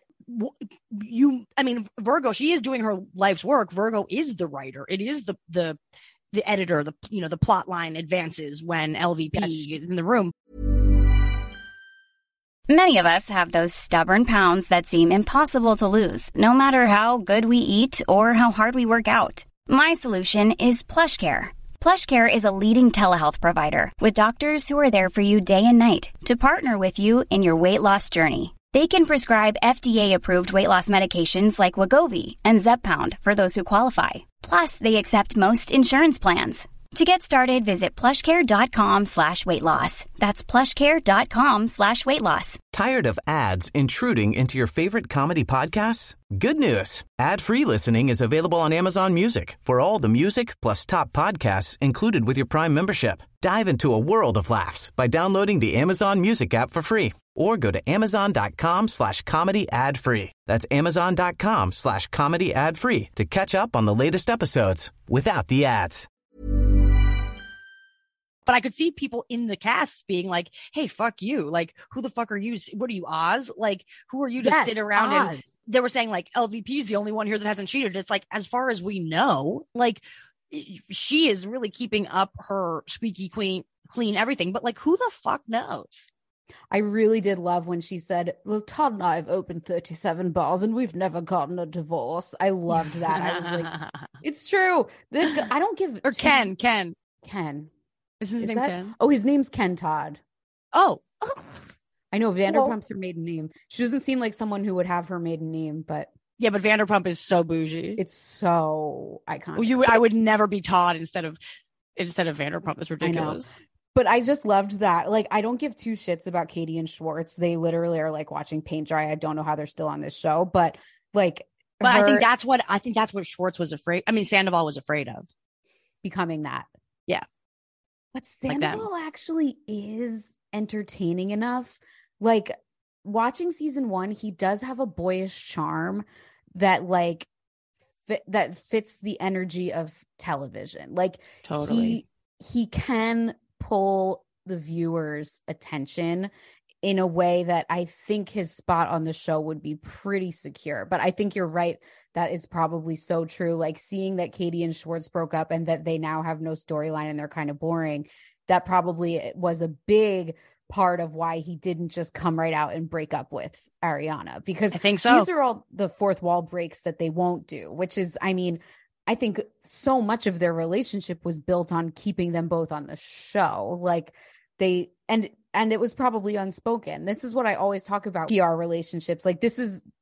Virgo, she is doing her life's work. Virgo is the writer. It is the editor, the plot line advances when LVP is in the room. Many of us have those stubborn pounds that seem impossible to lose, no matter how good we eat or how hard we work out. My solution is PlushCare. PlushCare is a leading telehealth provider with doctors who are there for you day and night to partner with you in your weight loss journey. They can prescribe FDA-approved weight loss medications like Wegovy and Zepbound for those who qualify. Plus, they accept most insurance plans. To get started, visit plushcare.com/weightloss. That's plushcare.com/weightloss. Tired of ads intruding into your favorite comedy podcasts? Good news. Ad-free listening is available on Amazon Music for all the music plus top podcasts included with your Prime membership. Dive into a world of laughs by downloading the Amazon Music app for free or go to amazon.com/comedy ad-free. That's amazon.com/comedy ad-free to catch up on the latest episodes without the ads. But I could see people in the cast being like, hey, fuck you. Like, who the fuck are you? What are you, Oz? Like, who are you to sit around? Oz. And they were saying like, LVP is the only one here that hasn't cheated. It's like, as far as we know, like, she is really keeping up her squeaky clean everything. But like, who the fuck knows? I really did love when she said, well, Todd and I have opened 37 bars and we've never gotten a divorce. I loved that. I was like, it's true. I don't give... Or Ken. Is his name Ken? Oh, his name's Ken Todd. Oh. I know Vanderpump's her maiden name. She doesn't seem like someone who would have her maiden name, but... Yeah, but Vanderpump is so bougie. It's so iconic. Well, I would never be Todd instead of Vanderpump. It's ridiculous. But I just loved that. Like, I don't give two shits about Katie and Schwartz. They literally are like watching paint dry. I don't know how they're still on this show, but like... But I think that's what Schwartz was afraid... I mean, Sandoval was afraid of. Becoming that. Yeah. But Sandoval actually is entertaining enough. Like, watching season 1, he does have a boyish charm that like that fits the energy of television. Like, totally, he can pull the viewer's attention in a way that I think his spot on the show would be pretty secure. But I think you're right. That is probably so true. Like, seeing that Katie and Schwartz broke up and that they now have no storyline and they're kind of boring, that probably was a big part of why he didn't just come right out and break up with Ariana, because I think so. These are all the fourth wall breaks that they won't do, which is, I mean, I think so much of their relationship was built on keeping them both on the show. Like, and it was probably unspoken. This is what I always talk about PR relationships. Like, this is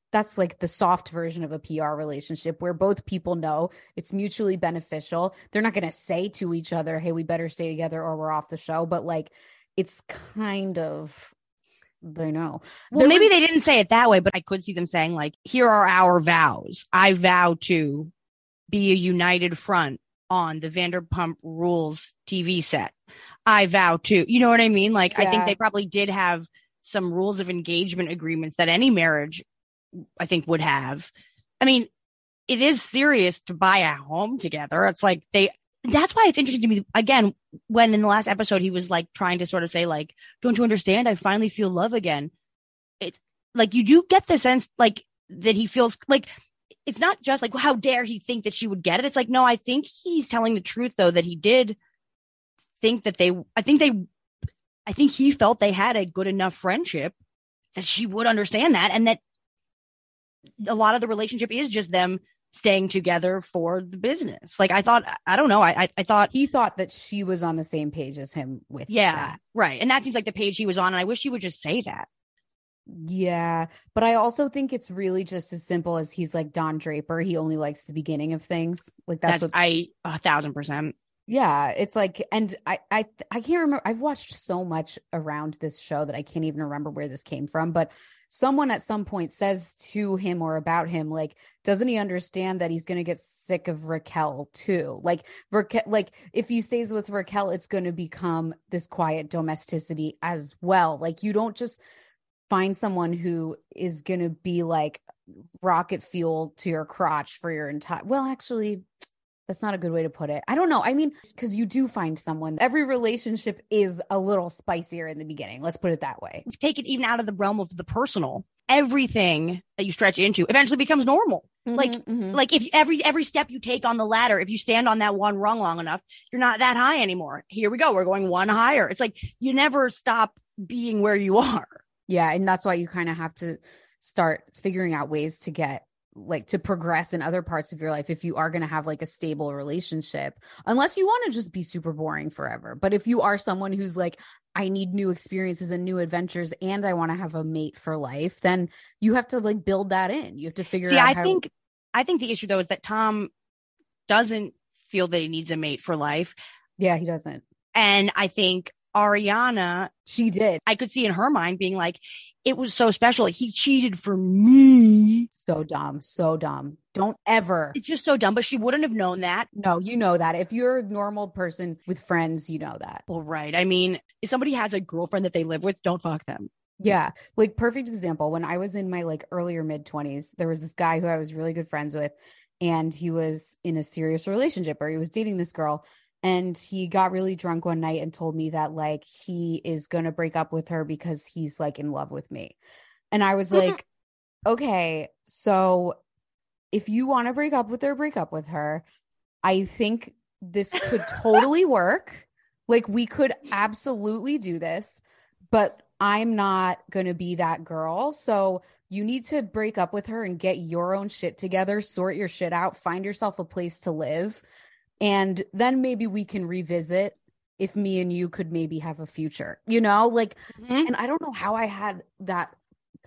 that's like the soft version of a PR relationship where both people know it's mutually beneficial. They're not going to say to each other, hey, we better stay together or we're off the show. But like, it's kind of, they know. Well, maybe they didn't say it that way, but I could see them saying like, here are our vows. I vow to be a united front on the Vanderpump Rules TV set. I vow to, you know what I mean? Like, I think they probably did have some rules of engagement agreements that any marriage, I think, would have. I mean, it is serious to buy a home together. It's like that's why it's interesting to me, again, when in the last episode, he was like trying to sort of say like, don't you understand? I finally feel love again. It's like, you do get the sense like that he feels like, it's not just like, well, how dare he think that she would get it? It's like, no, I think he's telling the truth though, that he did think that I think he felt they had a good enough friendship that she would understand that. And that a lot of the relationship is just them staying together for the business. Like I thought he thought that she was on the same page as him with that. Right. And that seems like the page he was on. And I wish he would just say that. Yeah. But I also think it's really just as simple as he's like Don Draper. He only likes the beginning of things. Like that's what 1,000%. Yeah, it's like, and I can't remember. I've watched so much around this show that I can't even remember where this came from. But someone at some point says to him or about him, like, doesn't he understand that he's going to get sick of Raquel too? Like Raquel, like if he stays with Raquel, it's going to become this quiet domesticity as well. Like you don't just find someone who is going to be like rocket fuel to your crotch for your entire. Well, actually, that's not a good way to put it. I don't know. I mean, because you do find someone. Every relationship is a little spicier in the beginning. Let's put it that way. Take it even out of the realm of the personal. Everything that you stretch into eventually becomes normal. Like if every step you take on the ladder, if you stand on that one rung long enough, you're not that high anymore. Here we go. We're going one higher. It's like you never stop being where you are. Yeah. And that's why you kind of have to start figuring out ways to get like to progress in other parts of your life if you are going to have like a stable relationship, unless you want to just be super boring forever. But if you are someone who's like, I need new experiences and new adventures and I want to have a mate for life, then you have to like build that in. You have to figure out I think the issue though is that Tom doesn't feel that he needs a mate for life. Yeah, he doesn't. And I think Ariana, she did. I could see in her mind being like, it was so special. He cheated for me. So dumb. So dumb. Don't ever. It's just so dumb, but she wouldn't have known that. No, you know that. If you're a normal person with friends, you know that. Well, right. I mean, if somebody has a girlfriend that they live with, don't fuck them. Yeah. Like perfect example. When I was in my like earlier mid-20s, there was this guy who I was really good friends with, and he was in a serious relationship, or he was dating this girl. And he got really drunk one night and told me that like he is going to break up with her because he's like in love with me. And I was like, okay, so if you want to break up with her, I think this could totally work. Like we could absolutely do this, but I'm not going to be that girl. So you need to break up with her and get your own shit together, sort your shit out, find yourself a place to live. And then maybe we can revisit if me and you could maybe have a future, you know, like, and I don't know how I had that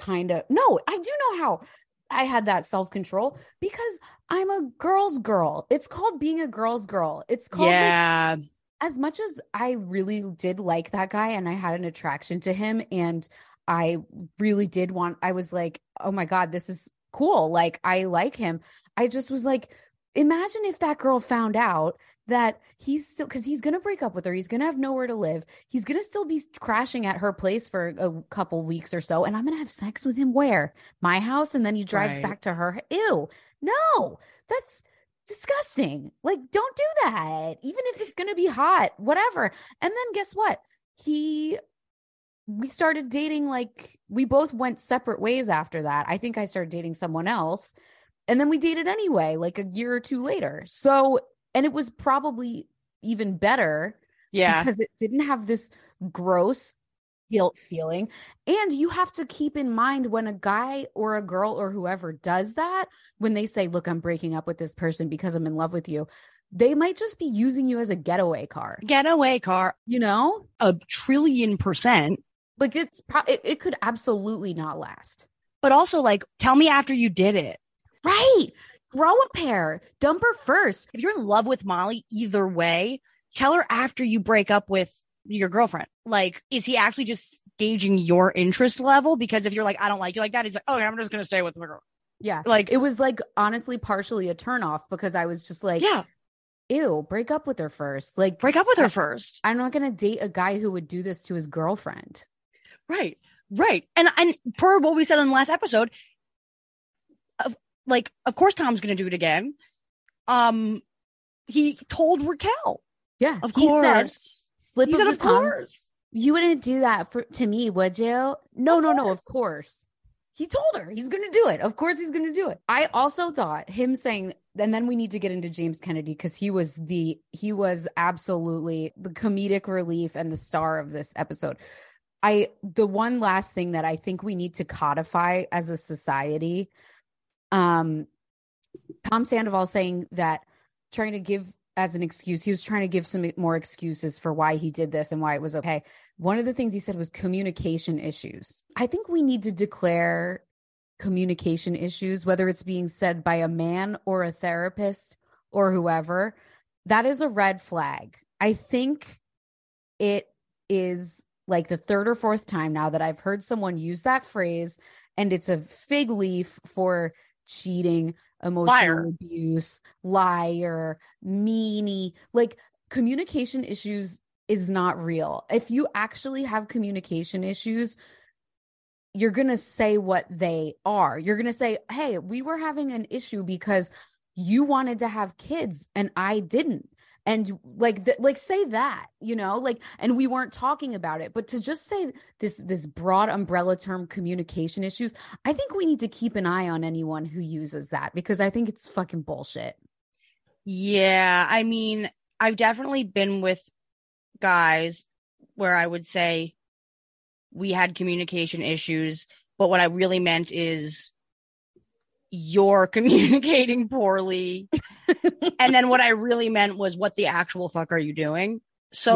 no, I do know how I had that self-control because I'm a girl's girl. It's called being a girl's girl. It's called, like, as much as I really did like that guy and I had an attraction to him and I really I was like, oh my God, this is cool. Like, I like him. I just was like, imagine if that girl found out that he's still, because he's going to break up with her. He's going to have nowhere to live. He's going to still be crashing at her place for a couple weeks or so. And I'm going to have sex with him where? My house. And then he drives back to her. Ew. No, that's disgusting. Like, don't do that. Even if it's going to be hot, whatever. And then guess what? We started dating, like we both went separate ways after that. I think I started dating someone else. And then we dated anyway, like a year or two later. So, and it was probably even better because it didn't have this gross guilt feeling. And you have to keep in mind when a guy or a girl or whoever does that, when they say, look, I'm breaking up with this person because I'm in love with you, they might just be using you as a getaway car. You know? 1,000,000,000,000%. Like it could absolutely not last. But also, like, tell me after you did it. Right. Grow a pair. Dump her first. If you're in love with Molly, either way, tell her after you break up with your girlfriend. Like, is he actually just gauging your interest level? Because if you're like, I don't like you like that, he's like, okay, I'm just going to stay with my girl. Yeah. Like, it was like honestly partially a turnoff because I was just like, yeah, ew, break up with her first. Like, break up with her first. I'm not going to date a guy who would do this to his girlfriend. Right. Right. And per what we said in the last episode, of course Tom's going to do it again. He told Raquel. Yeah. Of he course. Said, slip of the tongue. Course. You wouldn't do that to me, would you? No, of course. He told her he's going to do it. Of course he's going to do it. I also thought him saying, and then we need to get into James Kennedy because he was absolutely the comedic relief and the star of this episode. The one last thing that I think we need to codify as a society, Tom Sandoval saying that trying to give as an excuse, he was trying to give some more excuses for why he did this and why it was okay. One of the things he said was communication issues. I think we need to declare communication issues, whether it's being said by a man or a therapist or whoever. That is a red flag. I think it is like the third or fourth time now that I've heard someone use that phrase, and it's a fig leaf for cheating, emotional abuse, liar, meanie. Like, communication issues is not real. If you actually have communication issues, you're going to say what they are. You're going to say, hey, we were having an issue because you wanted to have kids and I didn't. And say that, and we weren't talking about it. But to just say this broad umbrella term, communication issues, I think we need to keep an eye on anyone who uses that because I think it's fucking bullshit. Yeah. I mean, I've definitely been with guys where I would say we had communication issues, but what I really meant is you're communicating poorly. And then what I really meant was, what the actual fuck are you doing? So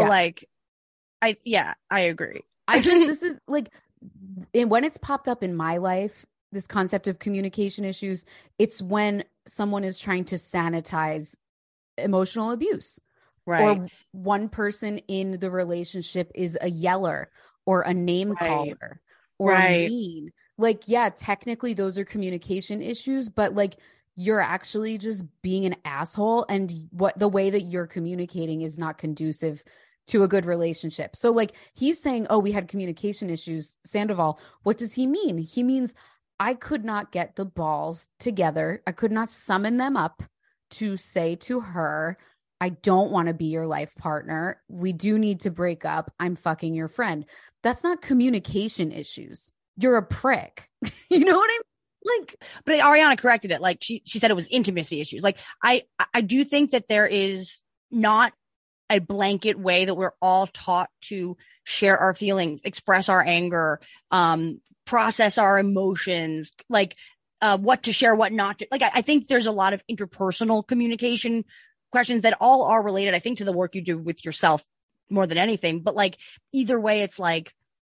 yeah. I agree. This is like, when it's popped up in my life, this concept of communication issues, it's when someone is trying to sanitize emotional abuse. Right. Or one person in the relationship is a yeller or a name caller or mean. Like, yeah, technically those are communication issues, but like, you're actually just being an asshole, and the way that you're communicating is not conducive to a good relationship. So like, he's saying, oh, we had communication issues, Sandoval. What does he mean? He means I could not get the balls together. I could not summon them up to say to her, I don't want to be your life partner. We do need to break up. I'm fucking your friend. That's not communication issues. You're a prick. You know what I mean? Like, but Ariana corrected it. Like, she said it was intimacy issues. Like, I do think that there is not a blanket way that we're all taught to share our feelings, express our anger, process our emotions, like, what to share, what not to. Like, I think there's a lot of interpersonal communication questions that all are related, I think, to the work you do with yourself more than anything. But like, either way, it's like,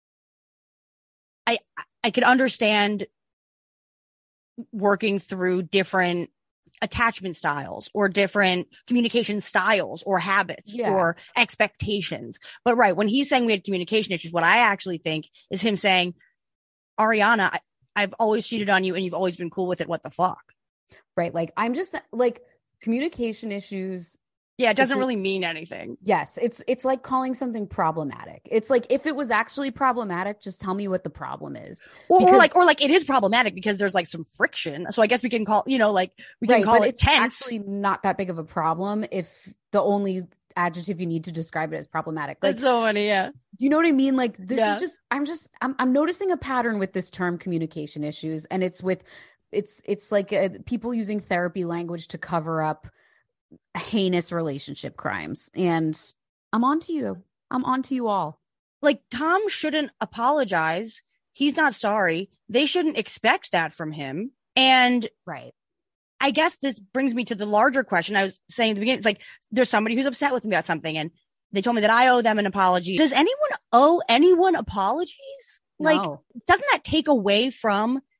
I could understand working through different attachment styles or different communication styles or habits or expectations. But right, when he's saying we had communication issues, what I actually think is him saying, Ariana, I've always cheated on you and you've always been cool with it. What the fuck? Right. Like, I'm just like, communication issues. Yeah, it doesn't really mean anything. Yes, it's like calling something problematic. It's like, if it was actually problematic, just tell me what the problem is. Or like it is problematic because there's like some friction. So I guess we can call, we can call it tense. It's actually not that big of a problem if the only adjective you need to describe it as problematic. Like, that's so funny. Yeah. Do you know what I mean? Like, this is just, I'm noticing a pattern with this term communication issues, and it's like people using therapy language to cover up heinous relationship crimes. And I'm on to you all. Like, Tom shouldn't apologize. He's not sorry. They shouldn't expect that from him. And right. I guess this brings me to the larger question I was saying at the beginning. It's like, there's somebody who's upset with me about something and they told me that I owe them an apology. Does anyone owe anyone apologies? No. Like, doesn't that take away from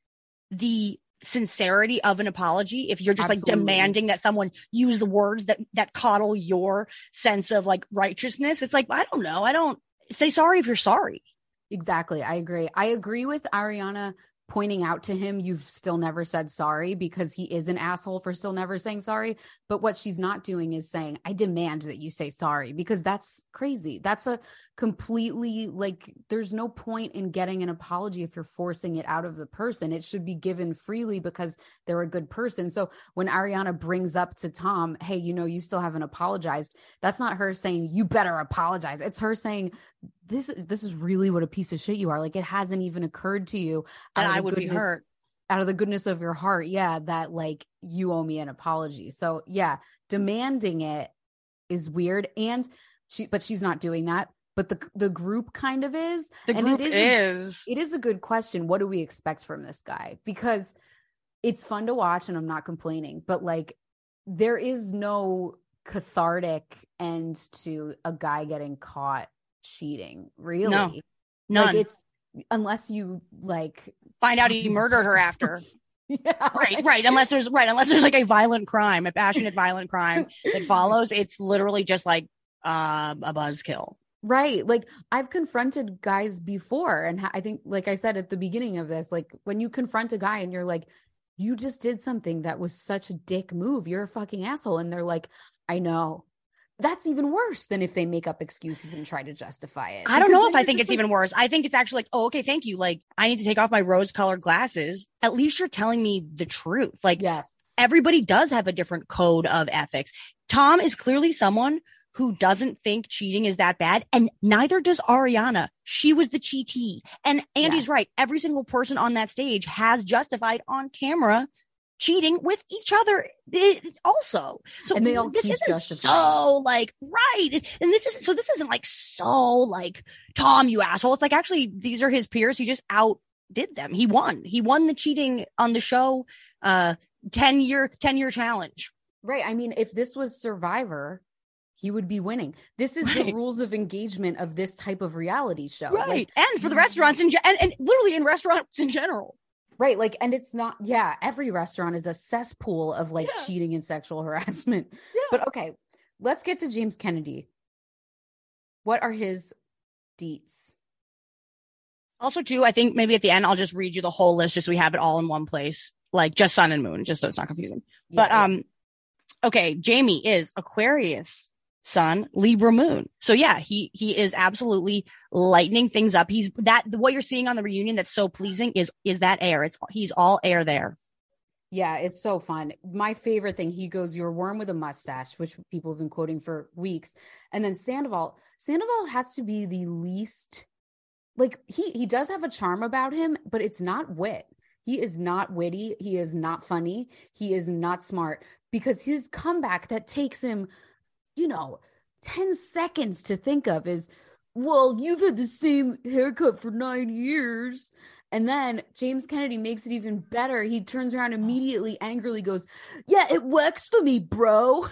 the sincerity of an apology if you're just Absolutely. like demanding that someone use the words that coddle your sense of like righteousness. It's like, I don't know. I don't say sorry if you're sorry. Exactly. I agree with Ariana pointing out to him, you've still never said sorry, because he is an asshole for still never saying sorry. But what she's not doing is saying, I demand that you say sorry, because that's crazy. That's a completely, like, there's no point in getting an apology if you're forcing it out of the person. It should be given freely because they're a good person. So when Ariana brings up to Tom, hey, you still haven't apologized, that's not her saying, you better apologize. It's her saying, this is really what a piece of shit you are. Like, it hasn't even occurred to you. And I would be hurt. Out of the goodness of your heart, yeah, that like you owe me an apology. So yeah, demanding it is weird, and she's not doing that. But the group kind of is. It is a good question. What do we expect from this guy? Because it's fun to watch, and I'm not complaining. But like, there is no cathartic end to a guy getting caught cheating. Really, no, none. Like, it's unless you like find out he murdered her after. Yeah, right. Unless there's like a violent crime, a passionate violent crime that follows. It's literally just like a buzzkill. Right. Like, I've confronted guys before, and I think, like I said at the beginning of this, like, when you confront a guy and you're like, you just did something that was such a dick move, you're a fucking asshole, and they're like, I know. That's even worse than if they make up excuses and try to justify it. I don't know if I think it's even worse. I think it's actually like, oh, okay, thank you. Like, I need to take off my rose-colored glasses. At least you're telling me the truth. Like, yes, everybody does have a different code of ethics. Tom is clearly someone who doesn't think cheating is that bad, and neither does Ariana. She was the cheatee. And Andy's right. Every single person on that stage has justified on camera cheating with each other also. So and they all this keep isn't justifying. so like, right. And this isn't like, so like, Tom, you asshole. It's like, actually, these are his peers. He just outdid them. He won the cheating on the show, 10-year challenge. Right. I mean, if this was Survivor, he would be winning. This is the rules of engagement of this type of reality show. Right. Like, and for the restaurants and literally in restaurants in general. Right. Like, and it's not, every restaurant is a cesspool of like cheating and sexual harassment. Yeah. But okay, let's get to James Kennedy. What are his deets? Also, too, I think maybe at the end, I'll just read you the whole list just so we have it all in one place, like just sun and moon, just so it's not confusing. Yeah, but, okay, Jamie is Aquarius sun, Libra moon. So yeah, he is absolutely lightening things up. He's what you're seeing on the reunion that's so pleasing is that air. He's all air there. Yeah, it's so fun. My favorite thing, he goes, "You're a worm with a mustache," which people have been quoting for weeks. And then Sandoval has to be the least, like, he does have a charm about him, but it's not wit. He is not witty. He is not funny. He is not smart, because his comeback that takes him 10 seconds to think of is, well, you've had the same haircut for 9 years. And then James Kennedy makes it even better. He turns around immediately, angrily goes, yeah, it works for me, bro.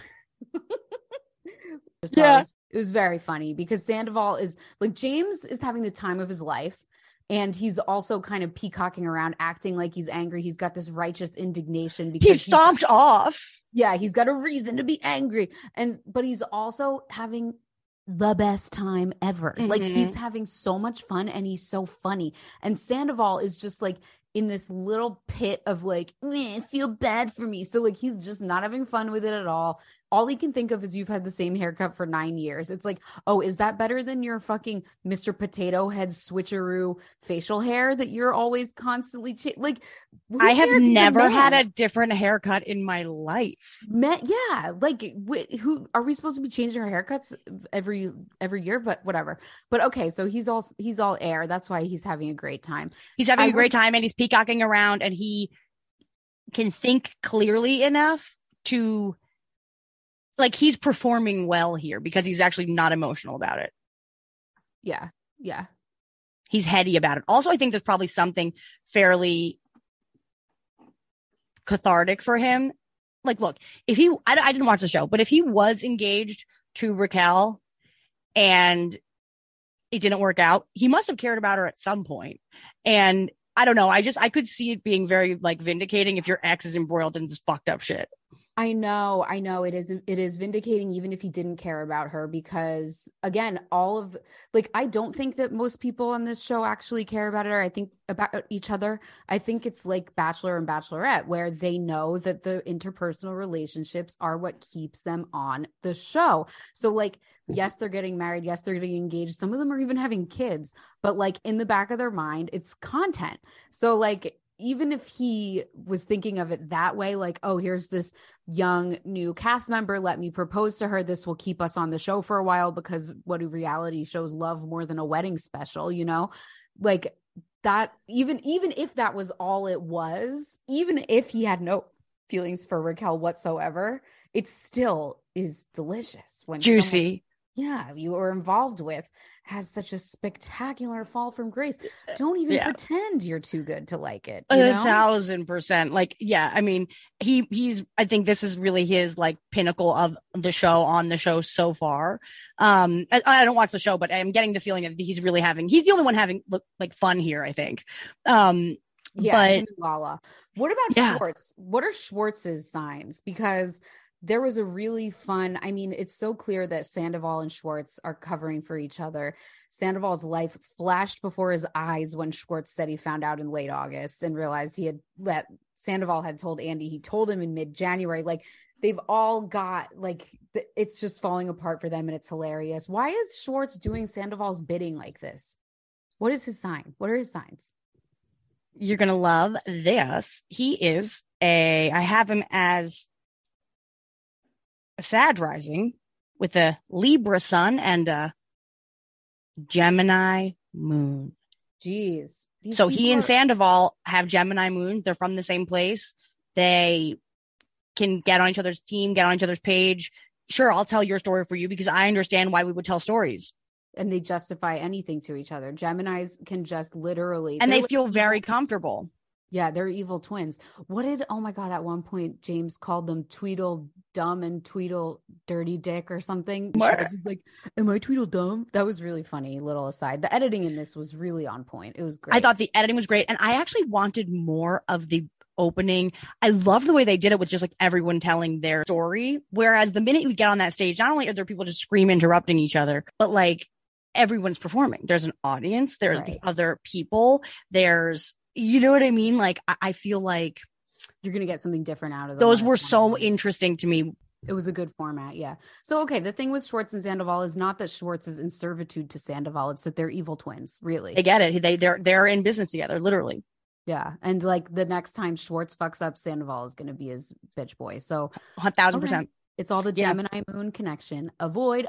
It was very funny, because Sandoval is like, James is having the time of his life. And he's also kind of peacocking around, acting like he's angry. He's got this righteous indignation because he stomped off. Yeah, he's got a reason to be angry. But he's also having the best time ever. Mm-hmm. Like, he's having so much fun, and he's so funny. And Sandoval is just like in this little pit of like, feel bad for me. So like, he's just not having fun with it at all. All he can think of is, you've had the same haircut for 9 years. It's like, oh, is that better than your fucking Mr. Potato Head switcheroo facial hair that you're always constantly like? I have never had a different haircut in my life. Yeah, like, who are we supposed to be changing our haircuts every year? But whatever. But okay, so he's all air. That's why he's having a great time. He's having a great time, and he's peacocking around, and he can think clearly enough to. Like, he's performing well here because he's actually not emotional about it. Yeah. Yeah. He's heady about it. Also, I think there's probably something fairly cathartic for him. Like, look, if I didn't watch the show, but if he was engaged to Raquel and it didn't work out, he must have cared about her at some point. And I don't know. I could see it being very like vindicating if your ex is embroiled in this fucked up shit. I know it is vindicating even if he didn't care about her, because again, I don't think that most people on this show actually care about her. I think about each other. I think it's like Bachelor and Bachelorette, where they know that the interpersonal relationships are what keeps them on the show. So like, yes, they're getting married. Yes, they're getting engaged. Some of them are even having kids, but like in the back of their mind, it's content. So like, even if he was thinking of it that way, like, oh, here's this young new cast member, let me propose to her. This will keep us on the show for a while, because what do reality shows love more than a wedding special, you know? Like that, even if that was all it was, even if he had no feelings for Raquel whatsoever, it still is delicious when juicy. You were involved with has such a spectacular fall from grace. Don't even pretend you're too good to like it. 1,000%. Like, yeah, I mean, I think this is really his like pinnacle of the show on the show so far. I don't watch the show, but I'm getting the feeling that he's the only one having like fun here, I think. But Lala. What about Schwartz? What are Schwartz's signs? Because there was a really fun, I mean, it's so clear that Sandoval and Schwartz are covering for each other. Sandoval's life flashed before his eyes when Schwartz said he found out in late August and realized Sandoval had told Andy, he told him in mid-January. Like, they've all got, like, it's just falling apart for them, and it's hilarious. Why is Schwartz doing Sandoval's bidding like this? What is his sign? What are his signs? You're going to love this. I have him as a Sag rising with a Libra sun and a Gemini moon. Jeez. So he and Sandoval have Gemini moons. They're from the same place. They can get on each other's team, get on each other's page. Sure, I'll tell your story for you because I understand why we would tell stories. And they justify anything to each other. Geminis can just literally. And they feel very comfortable. Yeah, they're evil twins. Oh my God, at one point, James called them Tweedle Dumb and Tweedle Dirty Dick or something. He's like, am I Tweedle Dumb? That was really funny, little aside. The editing in this was really on point. It was great. I thought the editing was great. And I actually wanted more of the opening. I love the way they did it with just like everyone telling their story. Whereas the minute you get on that stage, not only are there people just scream interrupting each other, but like everyone's performing. There's an audience. There's the other people. You know what I mean? Like, I feel like you're going to get something different out of them. Those were so interesting to me. It was a good format. Yeah. So, okay. The thing with Schwartz and Sandoval is not that Schwartz is in servitude to Sandoval. It's that they're evil twins. Really. They get it. They're in business together, literally. Yeah. And like the next time Schwartz fucks up, Sandoval is going to be his bitch boy. So 1,000%. Okay. It's all the Gemini moon connection. Avoid.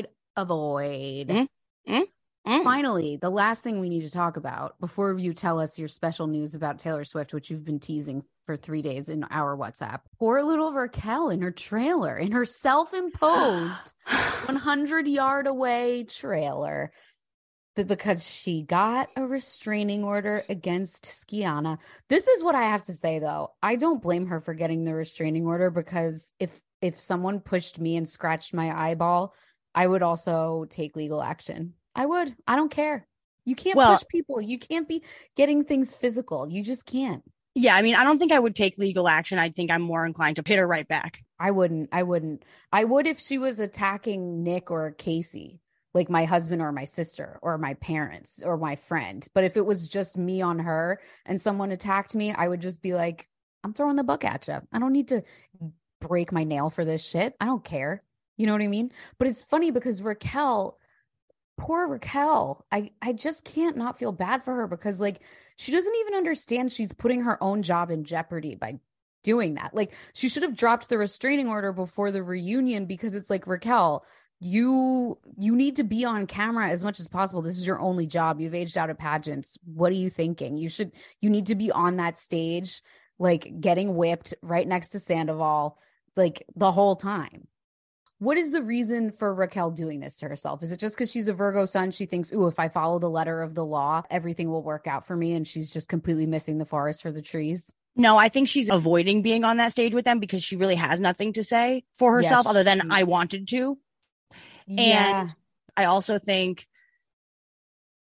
Finally, the last thing we need to talk about before you tell us your special news about Taylor Swift, which you've been teasing for 3 days in our WhatsApp. Poor little Raquel in her trailer, in her self-imposed 100-yard away trailer, because she got a restraining order against Skiana. This is what I have to say, though. I don't blame her for getting the restraining order, because if someone pushed me and scratched my eyeball, I would also take legal action. I would. I don't care. You can't push people. You can't be getting things physical. You just can't. Yeah. I mean, I don't think I would take legal action. I think I'm more inclined to hit her right back. I wouldn't. I would if she was attacking Nick or Casey, like my husband or my sister or my parents or my friend. But if it was just me on her and someone attacked me, I would just be like, I'm throwing the book at you. I don't need to break my nail for this shit. I don't care. You know what I mean? But it's funny because Raquel, poor Raquel, I just can't not feel bad for her, because like she doesn't even understand she's putting her own job in jeopardy by doing that. Like, she should have dropped the restraining order before the reunion, because it's like, Raquel, you need to be on camera as much as possible. This is your only job. You've aged out of pageants. What are you thinking? You need to be on that stage, like getting whipped right next to Sandoval, like the whole time. What is the reason for Raquel doing this to herself? Is it just because she's a Virgo sun? She thinks, ooh, if I follow the letter of the law, everything will work out for me. And she's just completely missing the forest for the trees. No, I think she's avoiding being on that stage with them because she really has nothing to say for herself other than I wanted to. Yeah. And I also think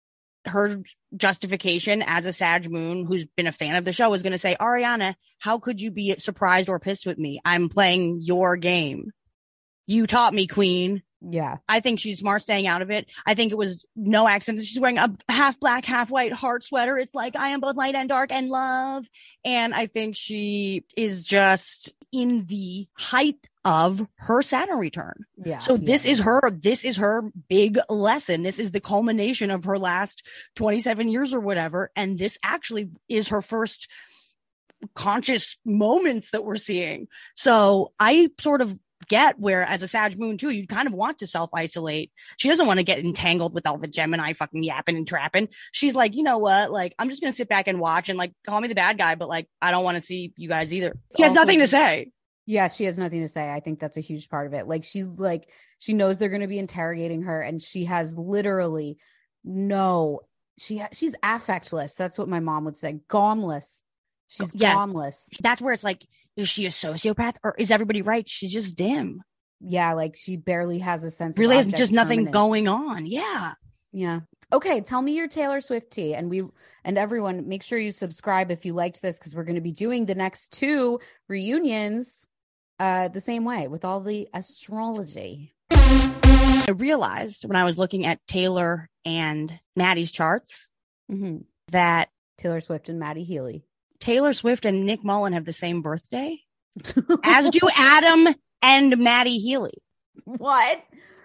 her justification as a Sag Moon who's been a fan of the show is going to say, Ariana, how could you be surprised or pissed with me? I'm playing your game. You taught me, queen. Yeah. I think she's smart staying out of it. I think it was no accident that she's wearing a half black, half white heart sweater. It's like, I am both light and dark and love. And I think she is just in the height of her Saturn return. Yeah. So this is her big lesson. This is the culmination of her last 27 years or whatever. And this actually is her first conscious moments that we're seeing. So I sort of get where, as a Sag Moon too, you kind of want to self-isolate. She doesn't want to get entangled with all the Gemini fucking yapping and trapping. She's like, you know what? Like, I'm just going to sit back and watch and like call me the bad guy, but like, I don't want to see you guys either. She has nothing to say. Yeah, she has nothing to say. I think that's a huge part of it. Like, she knows they're going to be interrogating her, and she has literally she's affectless. That's what my mom would say. Gomless. She's gomless. That's where it's like, is she a sociopath or is everybody right? She's just dim. Yeah, like she barely has a sense really of has just nothing going on. Yeah. Yeah. Okay, tell me your Taylor Swift tea, and everyone, make sure you subscribe if you liked this, because we're going to be doing the next 2 reunions the same way with all the astrology. I realized when I was looking at Taylor and Maddie's charts that Taylor Swift and Maddie Healy. Taylor Swift and Nick Mullen have the same birthday, as do Adam and Maddie Healy. What?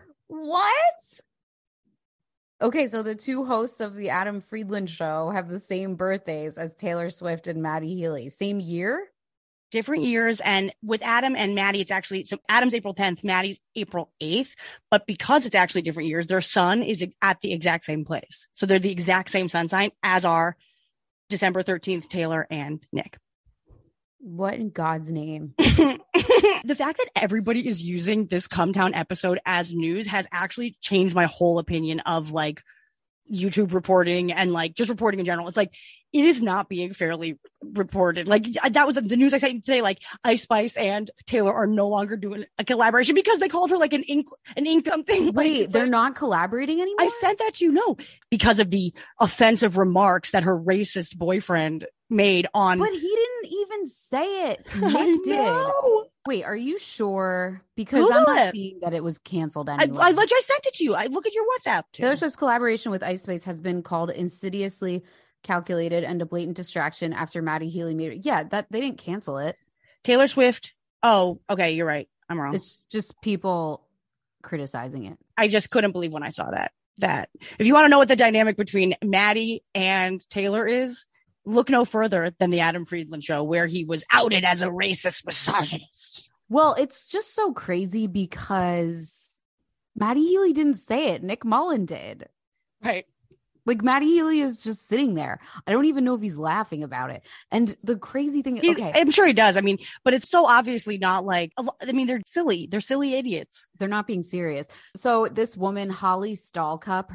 Okay, so the 2 hosts of the Adam Friedland show have the same birthdays as Taylor Swift and Maddie Healy. Same year? Different years. And with Adam and Maddie, it's actually, so Adam's April 10th, Maddie's April 8th. But because it's actually different years, their sun is at the exact same place. So they're the exact same sun sign, as are December 13th, Taylor and Nick. What in God's name? The fact that everybody is using this Come Town episode as news has actually changed my whole opinion of like YouTube reporting and like just reporting in general. It's like, it is not being fairly reported. Like, that was the news I sent today. Like, Ice Spice and Taylor are no longer doing a collaboration because they called her like an income thing. Wait, like, they're not collaborating anymore? I sent that to you. No, because of the offensive remarks that her racist boyfriend made on. But he didn't even say it. Nick did. Wait, are you sure? Because I'm not seeing that it was canceled anyway. I sent it to you. I look at your WhatsApp too. Taylor Swift's collaboration with Ice Spice has been called insidiously calculated and a blatant distraction after Maddie Healy made it. Yeah, that they didn't cancel it. Taylor Swift. Oh, okay. You're right. I'm wrong. It's just people criticizing it. I just couldn't believe when I saw that if you want to know what the dynamic between Maddie and Taylor is, look no further than the Adam Friedland show, where he was outed as a racist misogynist. Well, it's just so crazy because Maddie Healy didn't say it. Nick Mullen did. Right. Like, Maddie Healy is just sitting there. I don't even know if he's laughing about it. And the crazy thing, I'm sure he does. I mean, but it's so obviously not like, I mean, they're silly. They're silly idiots. They're not being serious. So this woman, Holly Stallcup,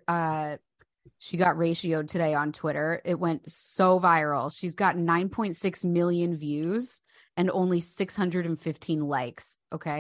she got ratioed today on Twitter. It went so viral. She's got 9.6 million views and only 615 likes. Okay.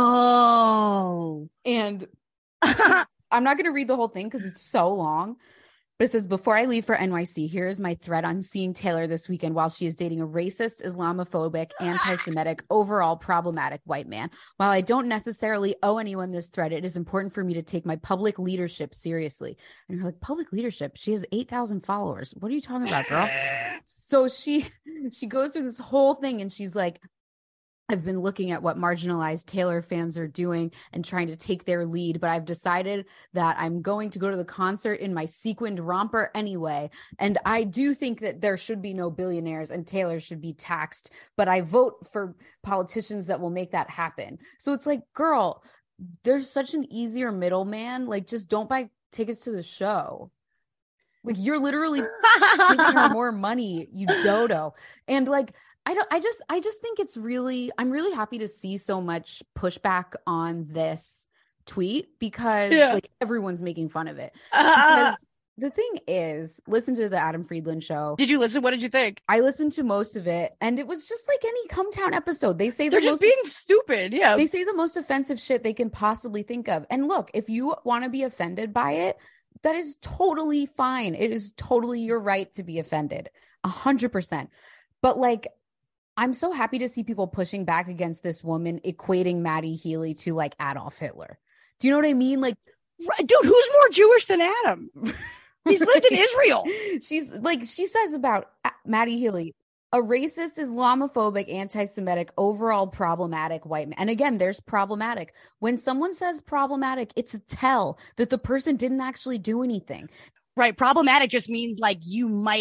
Whoa. And I'm not going to read the whole thing because it's so long. But it says, before I leave for NYC, here is my thread on seeing Taylor this weekend while she is dating a racist, Islamophobic, anti-Semitic, overall problematic white man. While I don't necessarily owe anyone this thread, it is important for me to take my public leadership seriously. And you're like, public leadership? She has 8,000 followers. What are you talking about, girl? So she goes through this whole thing and she's like, I've been looking at what marginalized Taylor fans are doing and trying to take their lead, but I've decided that I'm going to go to the concert in my sequined romper anyway. And I do think that there should be no billionaires and Taylor should be taxed, but I vote for politicians that will make that happen. So it's like, girl, there's such an easier middleman. Like, just don't buy tickets to the show. Like, you're literally giving her more money, you dodo. And like, I just think it's really, I'm really happy to see so much pushback on this tweet because like everyone's making fun of it. Because the thing is, listen to the Adam Friedland show. Did you listen? What did you think? I listened to most of it and it was just like any Come Town episode. They say they're just being stupid. Yeah. They say the most offensive shit they can possibly think of. And look, if you want to be offended by it, that is totally fine. It is totally your right to be offended, 100%. But like, I'm so happy to see people pushing back against this woman equating Maddie Healy to like Adolf Hitler. Do you know what I mean? Like, dude, who's more Jewish than Adam? He's lived in Israel. She's like, she says about Maddie Healy, a racist, Islamophobic, anti-Semitic, overall problematic white man. And again, there's problematic. When someone says problematic, it's a tell that the person didn't actually do anything. Right. Problematic just means like you might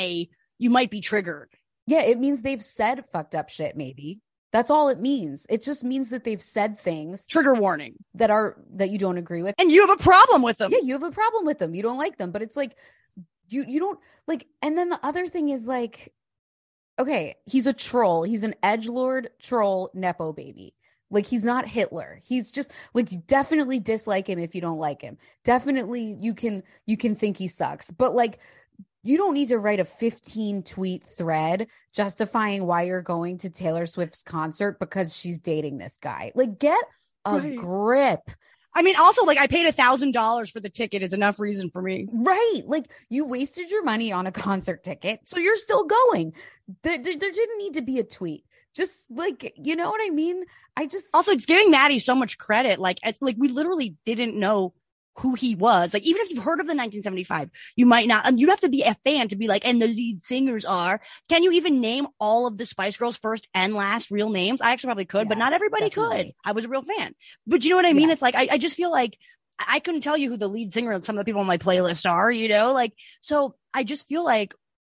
be triggered. Yeah, it means they've said fucked up shit, maybe. That's all it means. It just means that they've said things. Trigger warning. That you don't agree with. And you have a problem with them. Yeah, you have a problem with them. You don't like them. But it's like, you don't like, and then the other thing is like, okay, he's a troll. He's an edgelord troll Nepo baby. Like, he's not Hitler. He's just like, definitely dislike him if you don't like him. Definitely you can think he sucks. But like, you don't need to write a 15 tweet thread justifying why you're going to Taylor Swift's concert because she's dating this guy. Like, get a grip. I mean, also, like, I paid $1,000 for the ticket is enough reason for me. Right. Like, you wasted your money on a concert ticket, so you're still going. There didn't need to be a tweet. Just like, you know what I mean? Also, it's giving Maddie so much credit. Like, we literally didn't know who he was. Like, even if you've heard of the 1975, you might not, and you'd have to be a fan to be like, and the lead singers are, can you even name all of the Spice Girls' first and last real names? I actually probably could, but not everybody could. I was a real fan. But you know what I mean? It's like, I just feel like I couldn't tell you who the lead singer and some of the people on my playlist are, you know, like, so I just feel like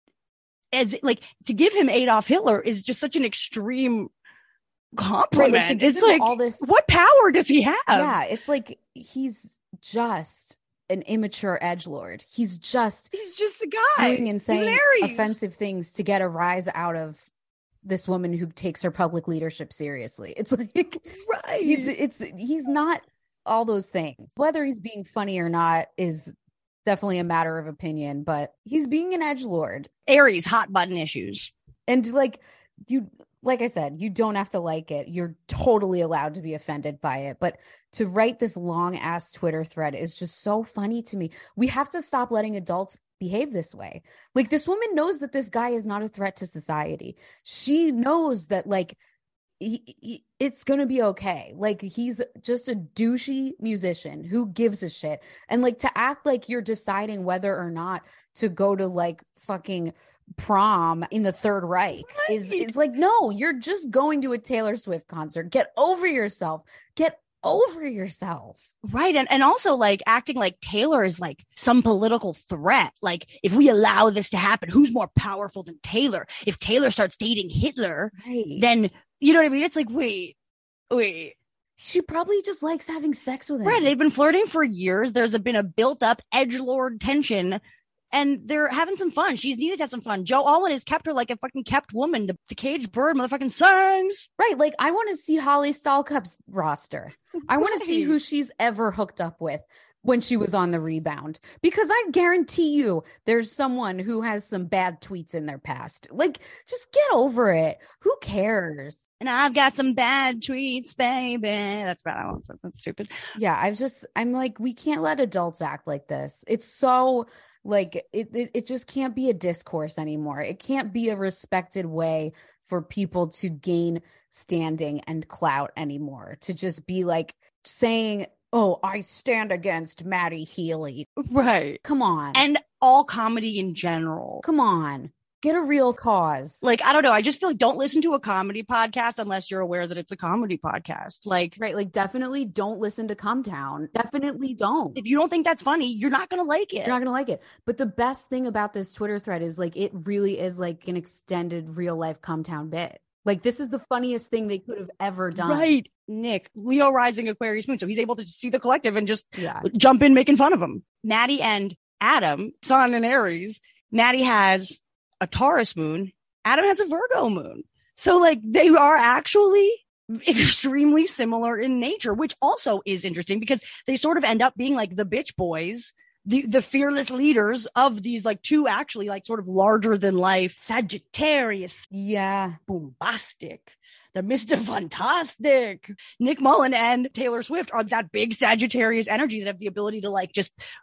to give him Adolf Hitler is just such an extreme compliment. Right, it's like, all this, what power does he have? Yeah. It's like, he's just an immature edgelord. He's just a guy doing and saying offensive things to get a rise out of this woman who takes her public leadership seriously. It's like, right. He's not all those things. Whether he's being funny or not is definitely a matter of opinion, but he's being an edgelord. Aries, hot button issues. And like I said, you don't have to like it. You're totally allowed to be offended by it. But to write this long ass Twitter thread is just so funny to me. We have to stop letting adults behave this way. Like, this woman knows that this guy is not a threat to society. She knows that like it's going to be okay. Like, he's just a douchey musician who gives a shit. And like, to act like you're deciding whether or not to go to like fucking prom in the Third Reich is it's like, no, you're just going to a Taylor Swift concert. Get over yourself. Right. And also like acting like Taylor is like some political threat. Like, if we allow this to happen, who's more powerful than Taylor? If Taylor starts dating Hitler, then you know what I mean? It's like, wait. She probably just likes having sex with him. Right. They've been flirting for years. There's been a built up edgelord tension. And they're having some fun. She's needed to have some fun. Joe Alwyn has kept her like a fucking kept woman. The caged bird motherfucking sings. Right. Like, I want to see Holly Stahlkup's roster. I want to see who she's ever hooked up with when she was on The Rebound. Because I guarantee you there's someone who has some bad tweets in their past. Like, just get over it. Who cares? And I've got some bad tweets, baby. That's bad. That's stupid. Yeah. I'm like, we can't let adults act like this. It's so... like, it just can't be a discourse anymore. It can't be a respected way for people to gain standing and clout anymore. To just be like saying, oh, I stand against Maddie Healy. Right. Come on. And all comedy in general. Come on. Get a real cause. Like, I don't know. I just feel like don't listen to a comedy podcast unless you're aware that it's a comedy podcast. Like, right. Like, definitely don't listen to Come Town. Definitely don't. If you don't think that's funny, you're not going to like it. You're not going to like it. But the best thing about this Twitter thread is like, it really is like an extended real life Come Town bit. Like, this is the funniest thing they could have ever done. Right. Nick, Leo rising Aquarius moon. So he's able to see the collective and just jump in making fun of him. Maddie and Adam, Sun and Aries. Maddie has a Taurus moon. Adam has a Virgo moon. So like, they are actually extremely similar in nature, which also is interesting because they sort of end up being like the bitch boys, the fearless leaders of these like two actually like sort of larger than life Sagittarius. Yeah. Bombastic. The Mr. Fantastic. Nick Mullen and Taylor Swift are that big Sagittarius energy that have the ability to like just like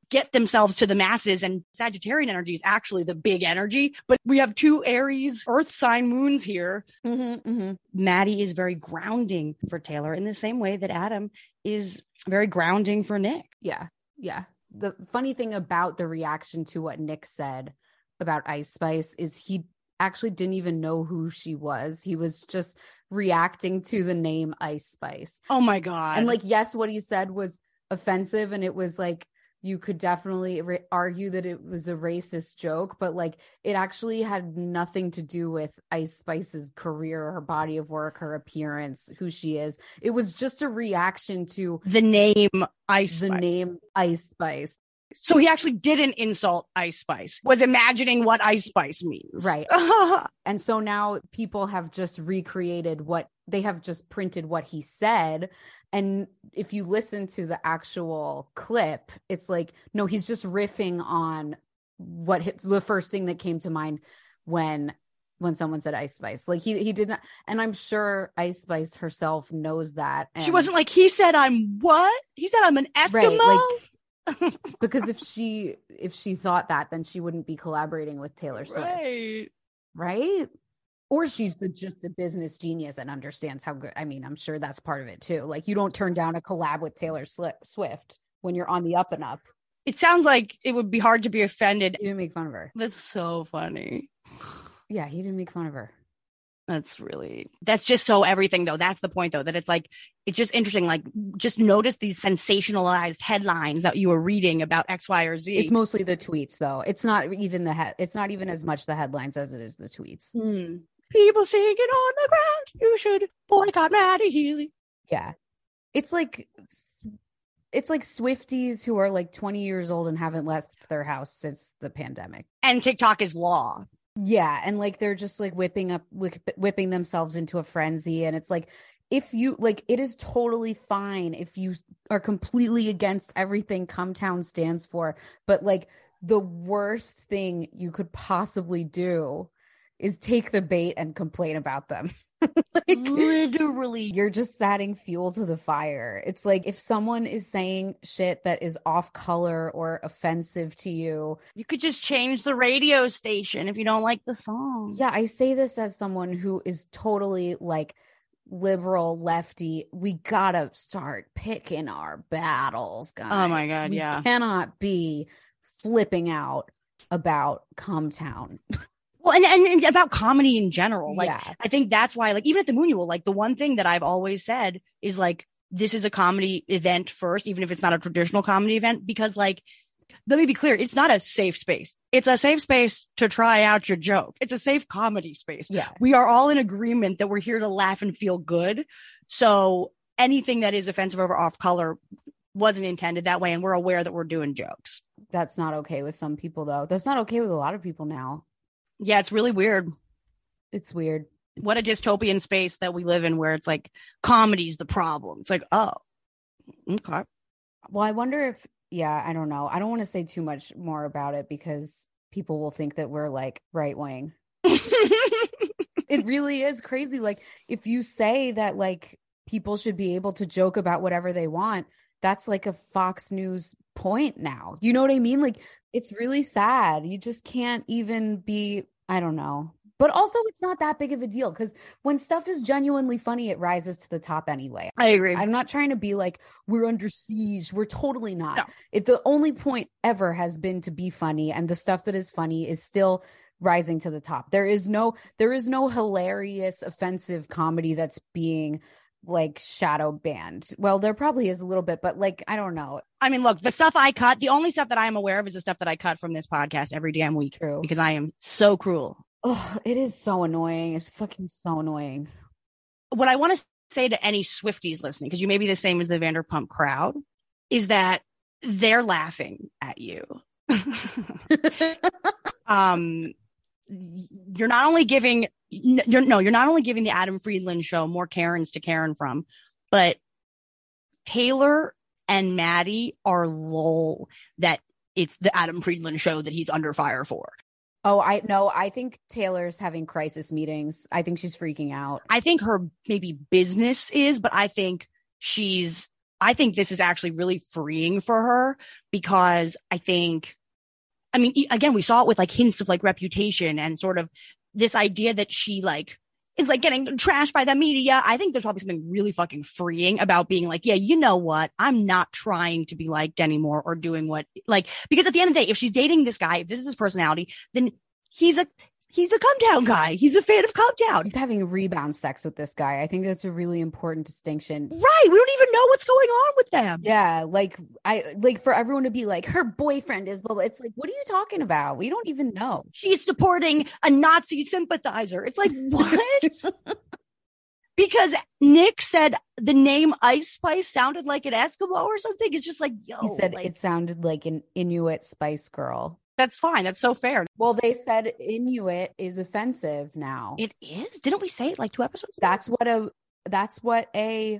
get themselves to the masses. And Sagittarian energy is actually the big energy. But we have 2 Aries earth sign moons here. Maddie is very grounding for Taylor in the same way that Adam is very grounding for Nick. Yeah. The funny thing about the reaction to what Nick said about Ice Spice is he actually didn't even know who she was. He was just reacting to the name Ice Spice. Oh my God. And like, yes, what he said was offensive, and it was like, you could definitely argue that it was a racist joke, but like, it actually had nothing to do with Ice Spice's career, her body of work, her appearance, who she is. It was just a reaction to the name Ice Spice. The name Ice Spice. So he actually didn't insult Ice Spice, was imagining what Ice Spice means. Right. And so now people have just recreated they have just printed what he said. And if you listen to the actual clip, it's like, no, he's just riffing on the first thing that came to mind when someone said Ice Spice. Like he did not, and I'm sure Ice Spice herself knows that. And she wasn't like, he said I'm what? He said I'm an Eskimo? Right, like, because if she thought that, then she wouldn't be collaborating with Taylor Swift. Right? Or she's just a business genius and understands how good. I mean, I'm sure that's part of it too. Like, you don't turn down a collab with Taylor Swift when you're on the up and up. It sounds like it would be hard to be offended. He didn't make fun of her. That's so funny. Yeah, he didn't make fun of her. That's just so everything though. That's the point though, that it's like, it's just interesting. Like, just notice these sensationalized headlines that you were reading about X, Y, or Z. It's mostly the tweets though. It's not even it's not even as much the headlines as it is the tweets. People singing on the ground, you should boycott Maddie Healy. Yeah. It's like Swifties who are like 20 years old and haven't left their house since the pandemic. And TikTok is law. Yeah. And like, they're just like whipping themselves into a frenzy. And it's like, if you like, it is totally fine if you are completely against everything Cumtown stands for. But like, the worst thing you could possibly do is take the bait and complain about them. Like, literally, you're just adding fuel to the fire. It's like, if someone is saying shit that is off color or offensive to you, you could just change the radio station if you don't like the song. Yeah, I say this as someone who is totally like liberal lefty. We gotta start picking our battles, guys. Oh my God, we cannot be flipping out about Cumtown. Well, and about comedy in general. Like, yeah. I think that's why, like, even at the Moonual, like, the one thing that I've always said is like, this is a comedy event first, even if it's not a traditional comedy event, because like, let me be clear, it's not a safe space. It's a safe space to try out your joke. It's a safe comedy space. Yeah. We are all in agreement that we're here to laugh and feel good. So anything that is offensive or off color wasn't intended that way. And we're aware that we're doing jokes. That's not okay with some people though. That's not okay with a lot of people now. Yeah, it's really weird. It's weird. What a dystopian space that we live in, where it's like comedy's the problem. It's like, oh, okay. Well, I wonder if, yeah, I don't know. I don't want to say too much more about it because people will think that we're like right wing. It really is crazy. Like, if you say that like people should be able to joke about whatever they want, that's like a Fox News point now. You know what I mean? Like, it's really sad. You just can't even be, I don't know. But also, it's not that big of a deal because when stuff is genuinely funny, it rises to the top anyway. I agree. I'm not trying to be like, we're under siege. We're totally not. No. The only point ever has been to be funny. And the stuff that is funny is still rising to the top. There is no hilarious, offensive comedy that's being like shadow banned. Well, there probably is a little bit, but like, I don't know. I mean, look, the stuff I cut, the only stuff that I am aware of is the stuff that I cut from this podcast every damn week. True. Because I am so cruel. Oh, it is so annoying. It's fucking so annoying. What I want to say to any Swifties listening, because you may be the same as the Vanderpump crowd, is that they're laughing at you. You're not only giving the Adam Friedland show more Karens to Karen from, but Taylor and Maddie are lol that it's the Adam Friedland show that he's under fire for. Oh, I think Taylor's having crisis meetings. I think she's freaking out. I think her maybe business is, but I think she's I think this is actually really freeing for her because again, we saw it with like hints of like Reputation and sort of this idea that she like is like getting trashed by the media. I think there's probably something really fucking freeing about being like, yeah, you know what? I'm not trying to be liked anymore or doing what like, because at the end of the day, if she's dating this guy, if this is his personality, then he's a come down guy. He's a fan of come down. He's having rebound sex with this guy. I think that's a really important distinction. Right. We don't even know what's going on with them. Yeah. Like for everyone to be like, her boyfriend is blah, blah. It's like, what are you talking about? We don't even know. She's supporting a Nazi sympathizer. It's like, what? Because Nick said the name Ice Spice sounded like an Eskimo or something. It's just like, yo. He said it sounded like an Inuit Spice Girl. That's fine. That's so fair. Well, they said Inuit is offensive now. It is? Didn't we say it like 2 episodes ago? That's what a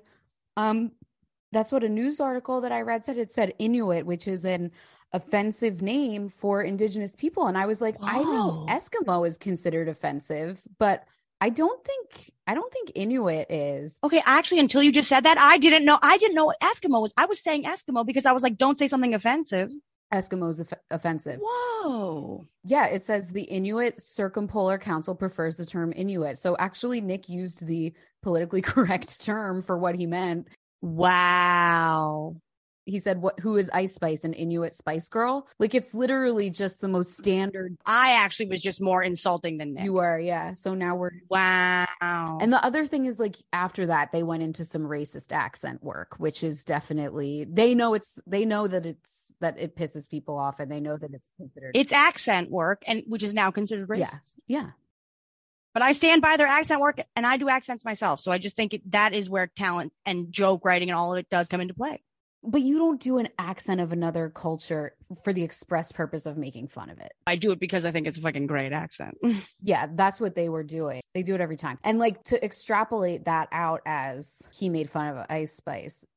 news article that I read said. It said Inuit, which is an offensive name for indigenous people. And I was like, I know Eskimo is considered offensive, but I don't think Inuit is. Okay, actually, until you just said that, I didn't know what Eskimo was. I was saying Eskimo because I was like, don't say something offensive. Eskimo is offensive. Whoa. Yeah, it says the Inuit Circumpolar Council prefers the term Inuit. So actually, Nick used the politically correct term for what he meant. Wow. He said, who is Ice Spice, an Inuit Spice Girl? Like, it's literally just the most standard. I actually was just more insulting than Nick. You were, yeah. So now we're. Wow. And the other thing is, like, after that, they went into some racist accent work, which is definitely, they know that it pisses people off, and they know that it's considered. It's accent work, and which is now considered racist. Yeah. But I stand by their accent work, and I do accents myself. So I just think that is where talent and joke writing and all of it does come into play. But you don't do an accent of another culture for the express purpose of making fun of it. I do it because I think it's a fucking great accent. Yeah, that's what they were doing. They do it every time. And like to extrapolate that out as he made fun of Ice Spice,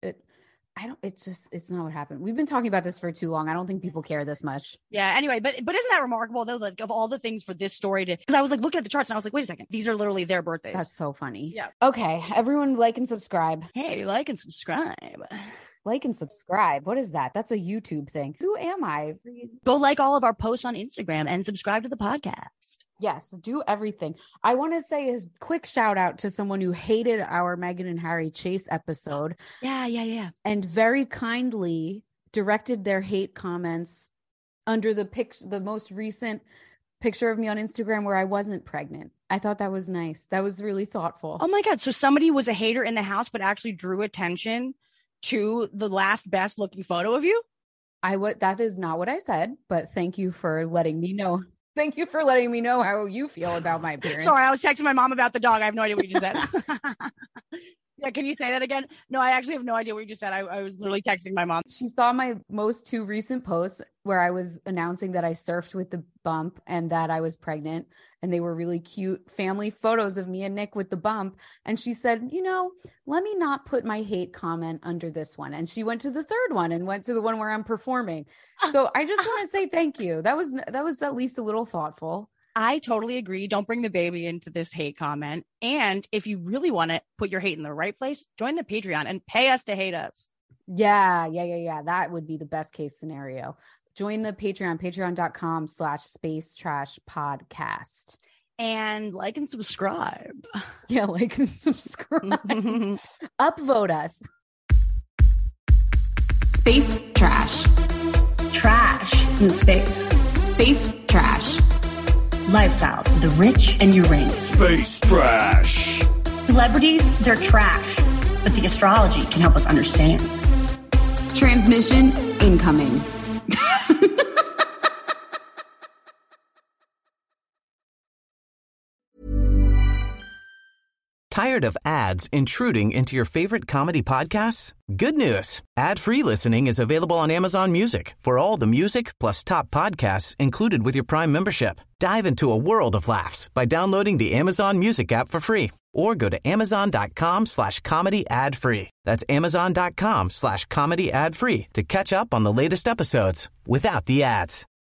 it's not what happened. We've been talking about this for too long. I don't think people care this much. Yeah, anyway, but isn't that remarkable though? Like of all the things for this story because I was like looking at the charts and I was like, wait a second, these are literally their birthdays. That's so funny. Yeah. Okay, everyone like and subscribe. Hey, like and subscribe. Like and subscribe. What is that? That's a YouTube thing. Who am I? Go like all of our posts on Instagram and subscribe to the podcast. Yes, do everything. I want to say a quick shout out to someone who hated our Meghan and Harry Chase episode. Yeah. And very kindly directed their hate comments under the most recent picture of me on Instagram where I wasn't pregnant. I thought that was nice. That was really thoughtful. Oh my God. So somebody was a hater in the house, but actually drew attention to the last best looking photo of you? That is not what I said, but thank you for letting me know. Thank you for letting me know how you feel about my appearance. Sorry, I was texting my mom about the dog. I have no idea what you just said. Yeah, can you say that again? No, I actually have no idea what you just said. I was literally texting my mom. She saw my most 2 recent posts where I was announcing that I surfed with the bump and that I was pregnant. And they were really cute family photos of me and Nick with the bump. And she said, let me not put my hate comment under this one. And she went to the 3rd one and went to the one where I'm performing. So I just want to say thank you. That was at least a little thoughtful. I totally agree. Don't bring the baby into this hate comment. And if you really want to put your hate in the right place, join the Patreon and pay us to hate us. Yeah. That would be the best case scenario. Join the Patreon, patreon.com/spacetrashpodcast. And like and subscribe. Yeah, like and subscribe. Upvote us. Space trash. Trash in space. Space trash. Lifestyles of the rich and Uranus. Space trash. Celebrities, they're trash, but the astrology can help us understand. Transmission incoming. Tired of ads intruding into your favorite comedy podcasts? Good news. Ad-free listening is available on Amazon Music for all the music plus top podcasts included with your Prime membership. Dive into a world of laughs by downloading the Amazon Music app for free or go to amazon.com/comedy ad-free. That's amazon.com/comedy ad-free to catch up on the latest episodes without the ads.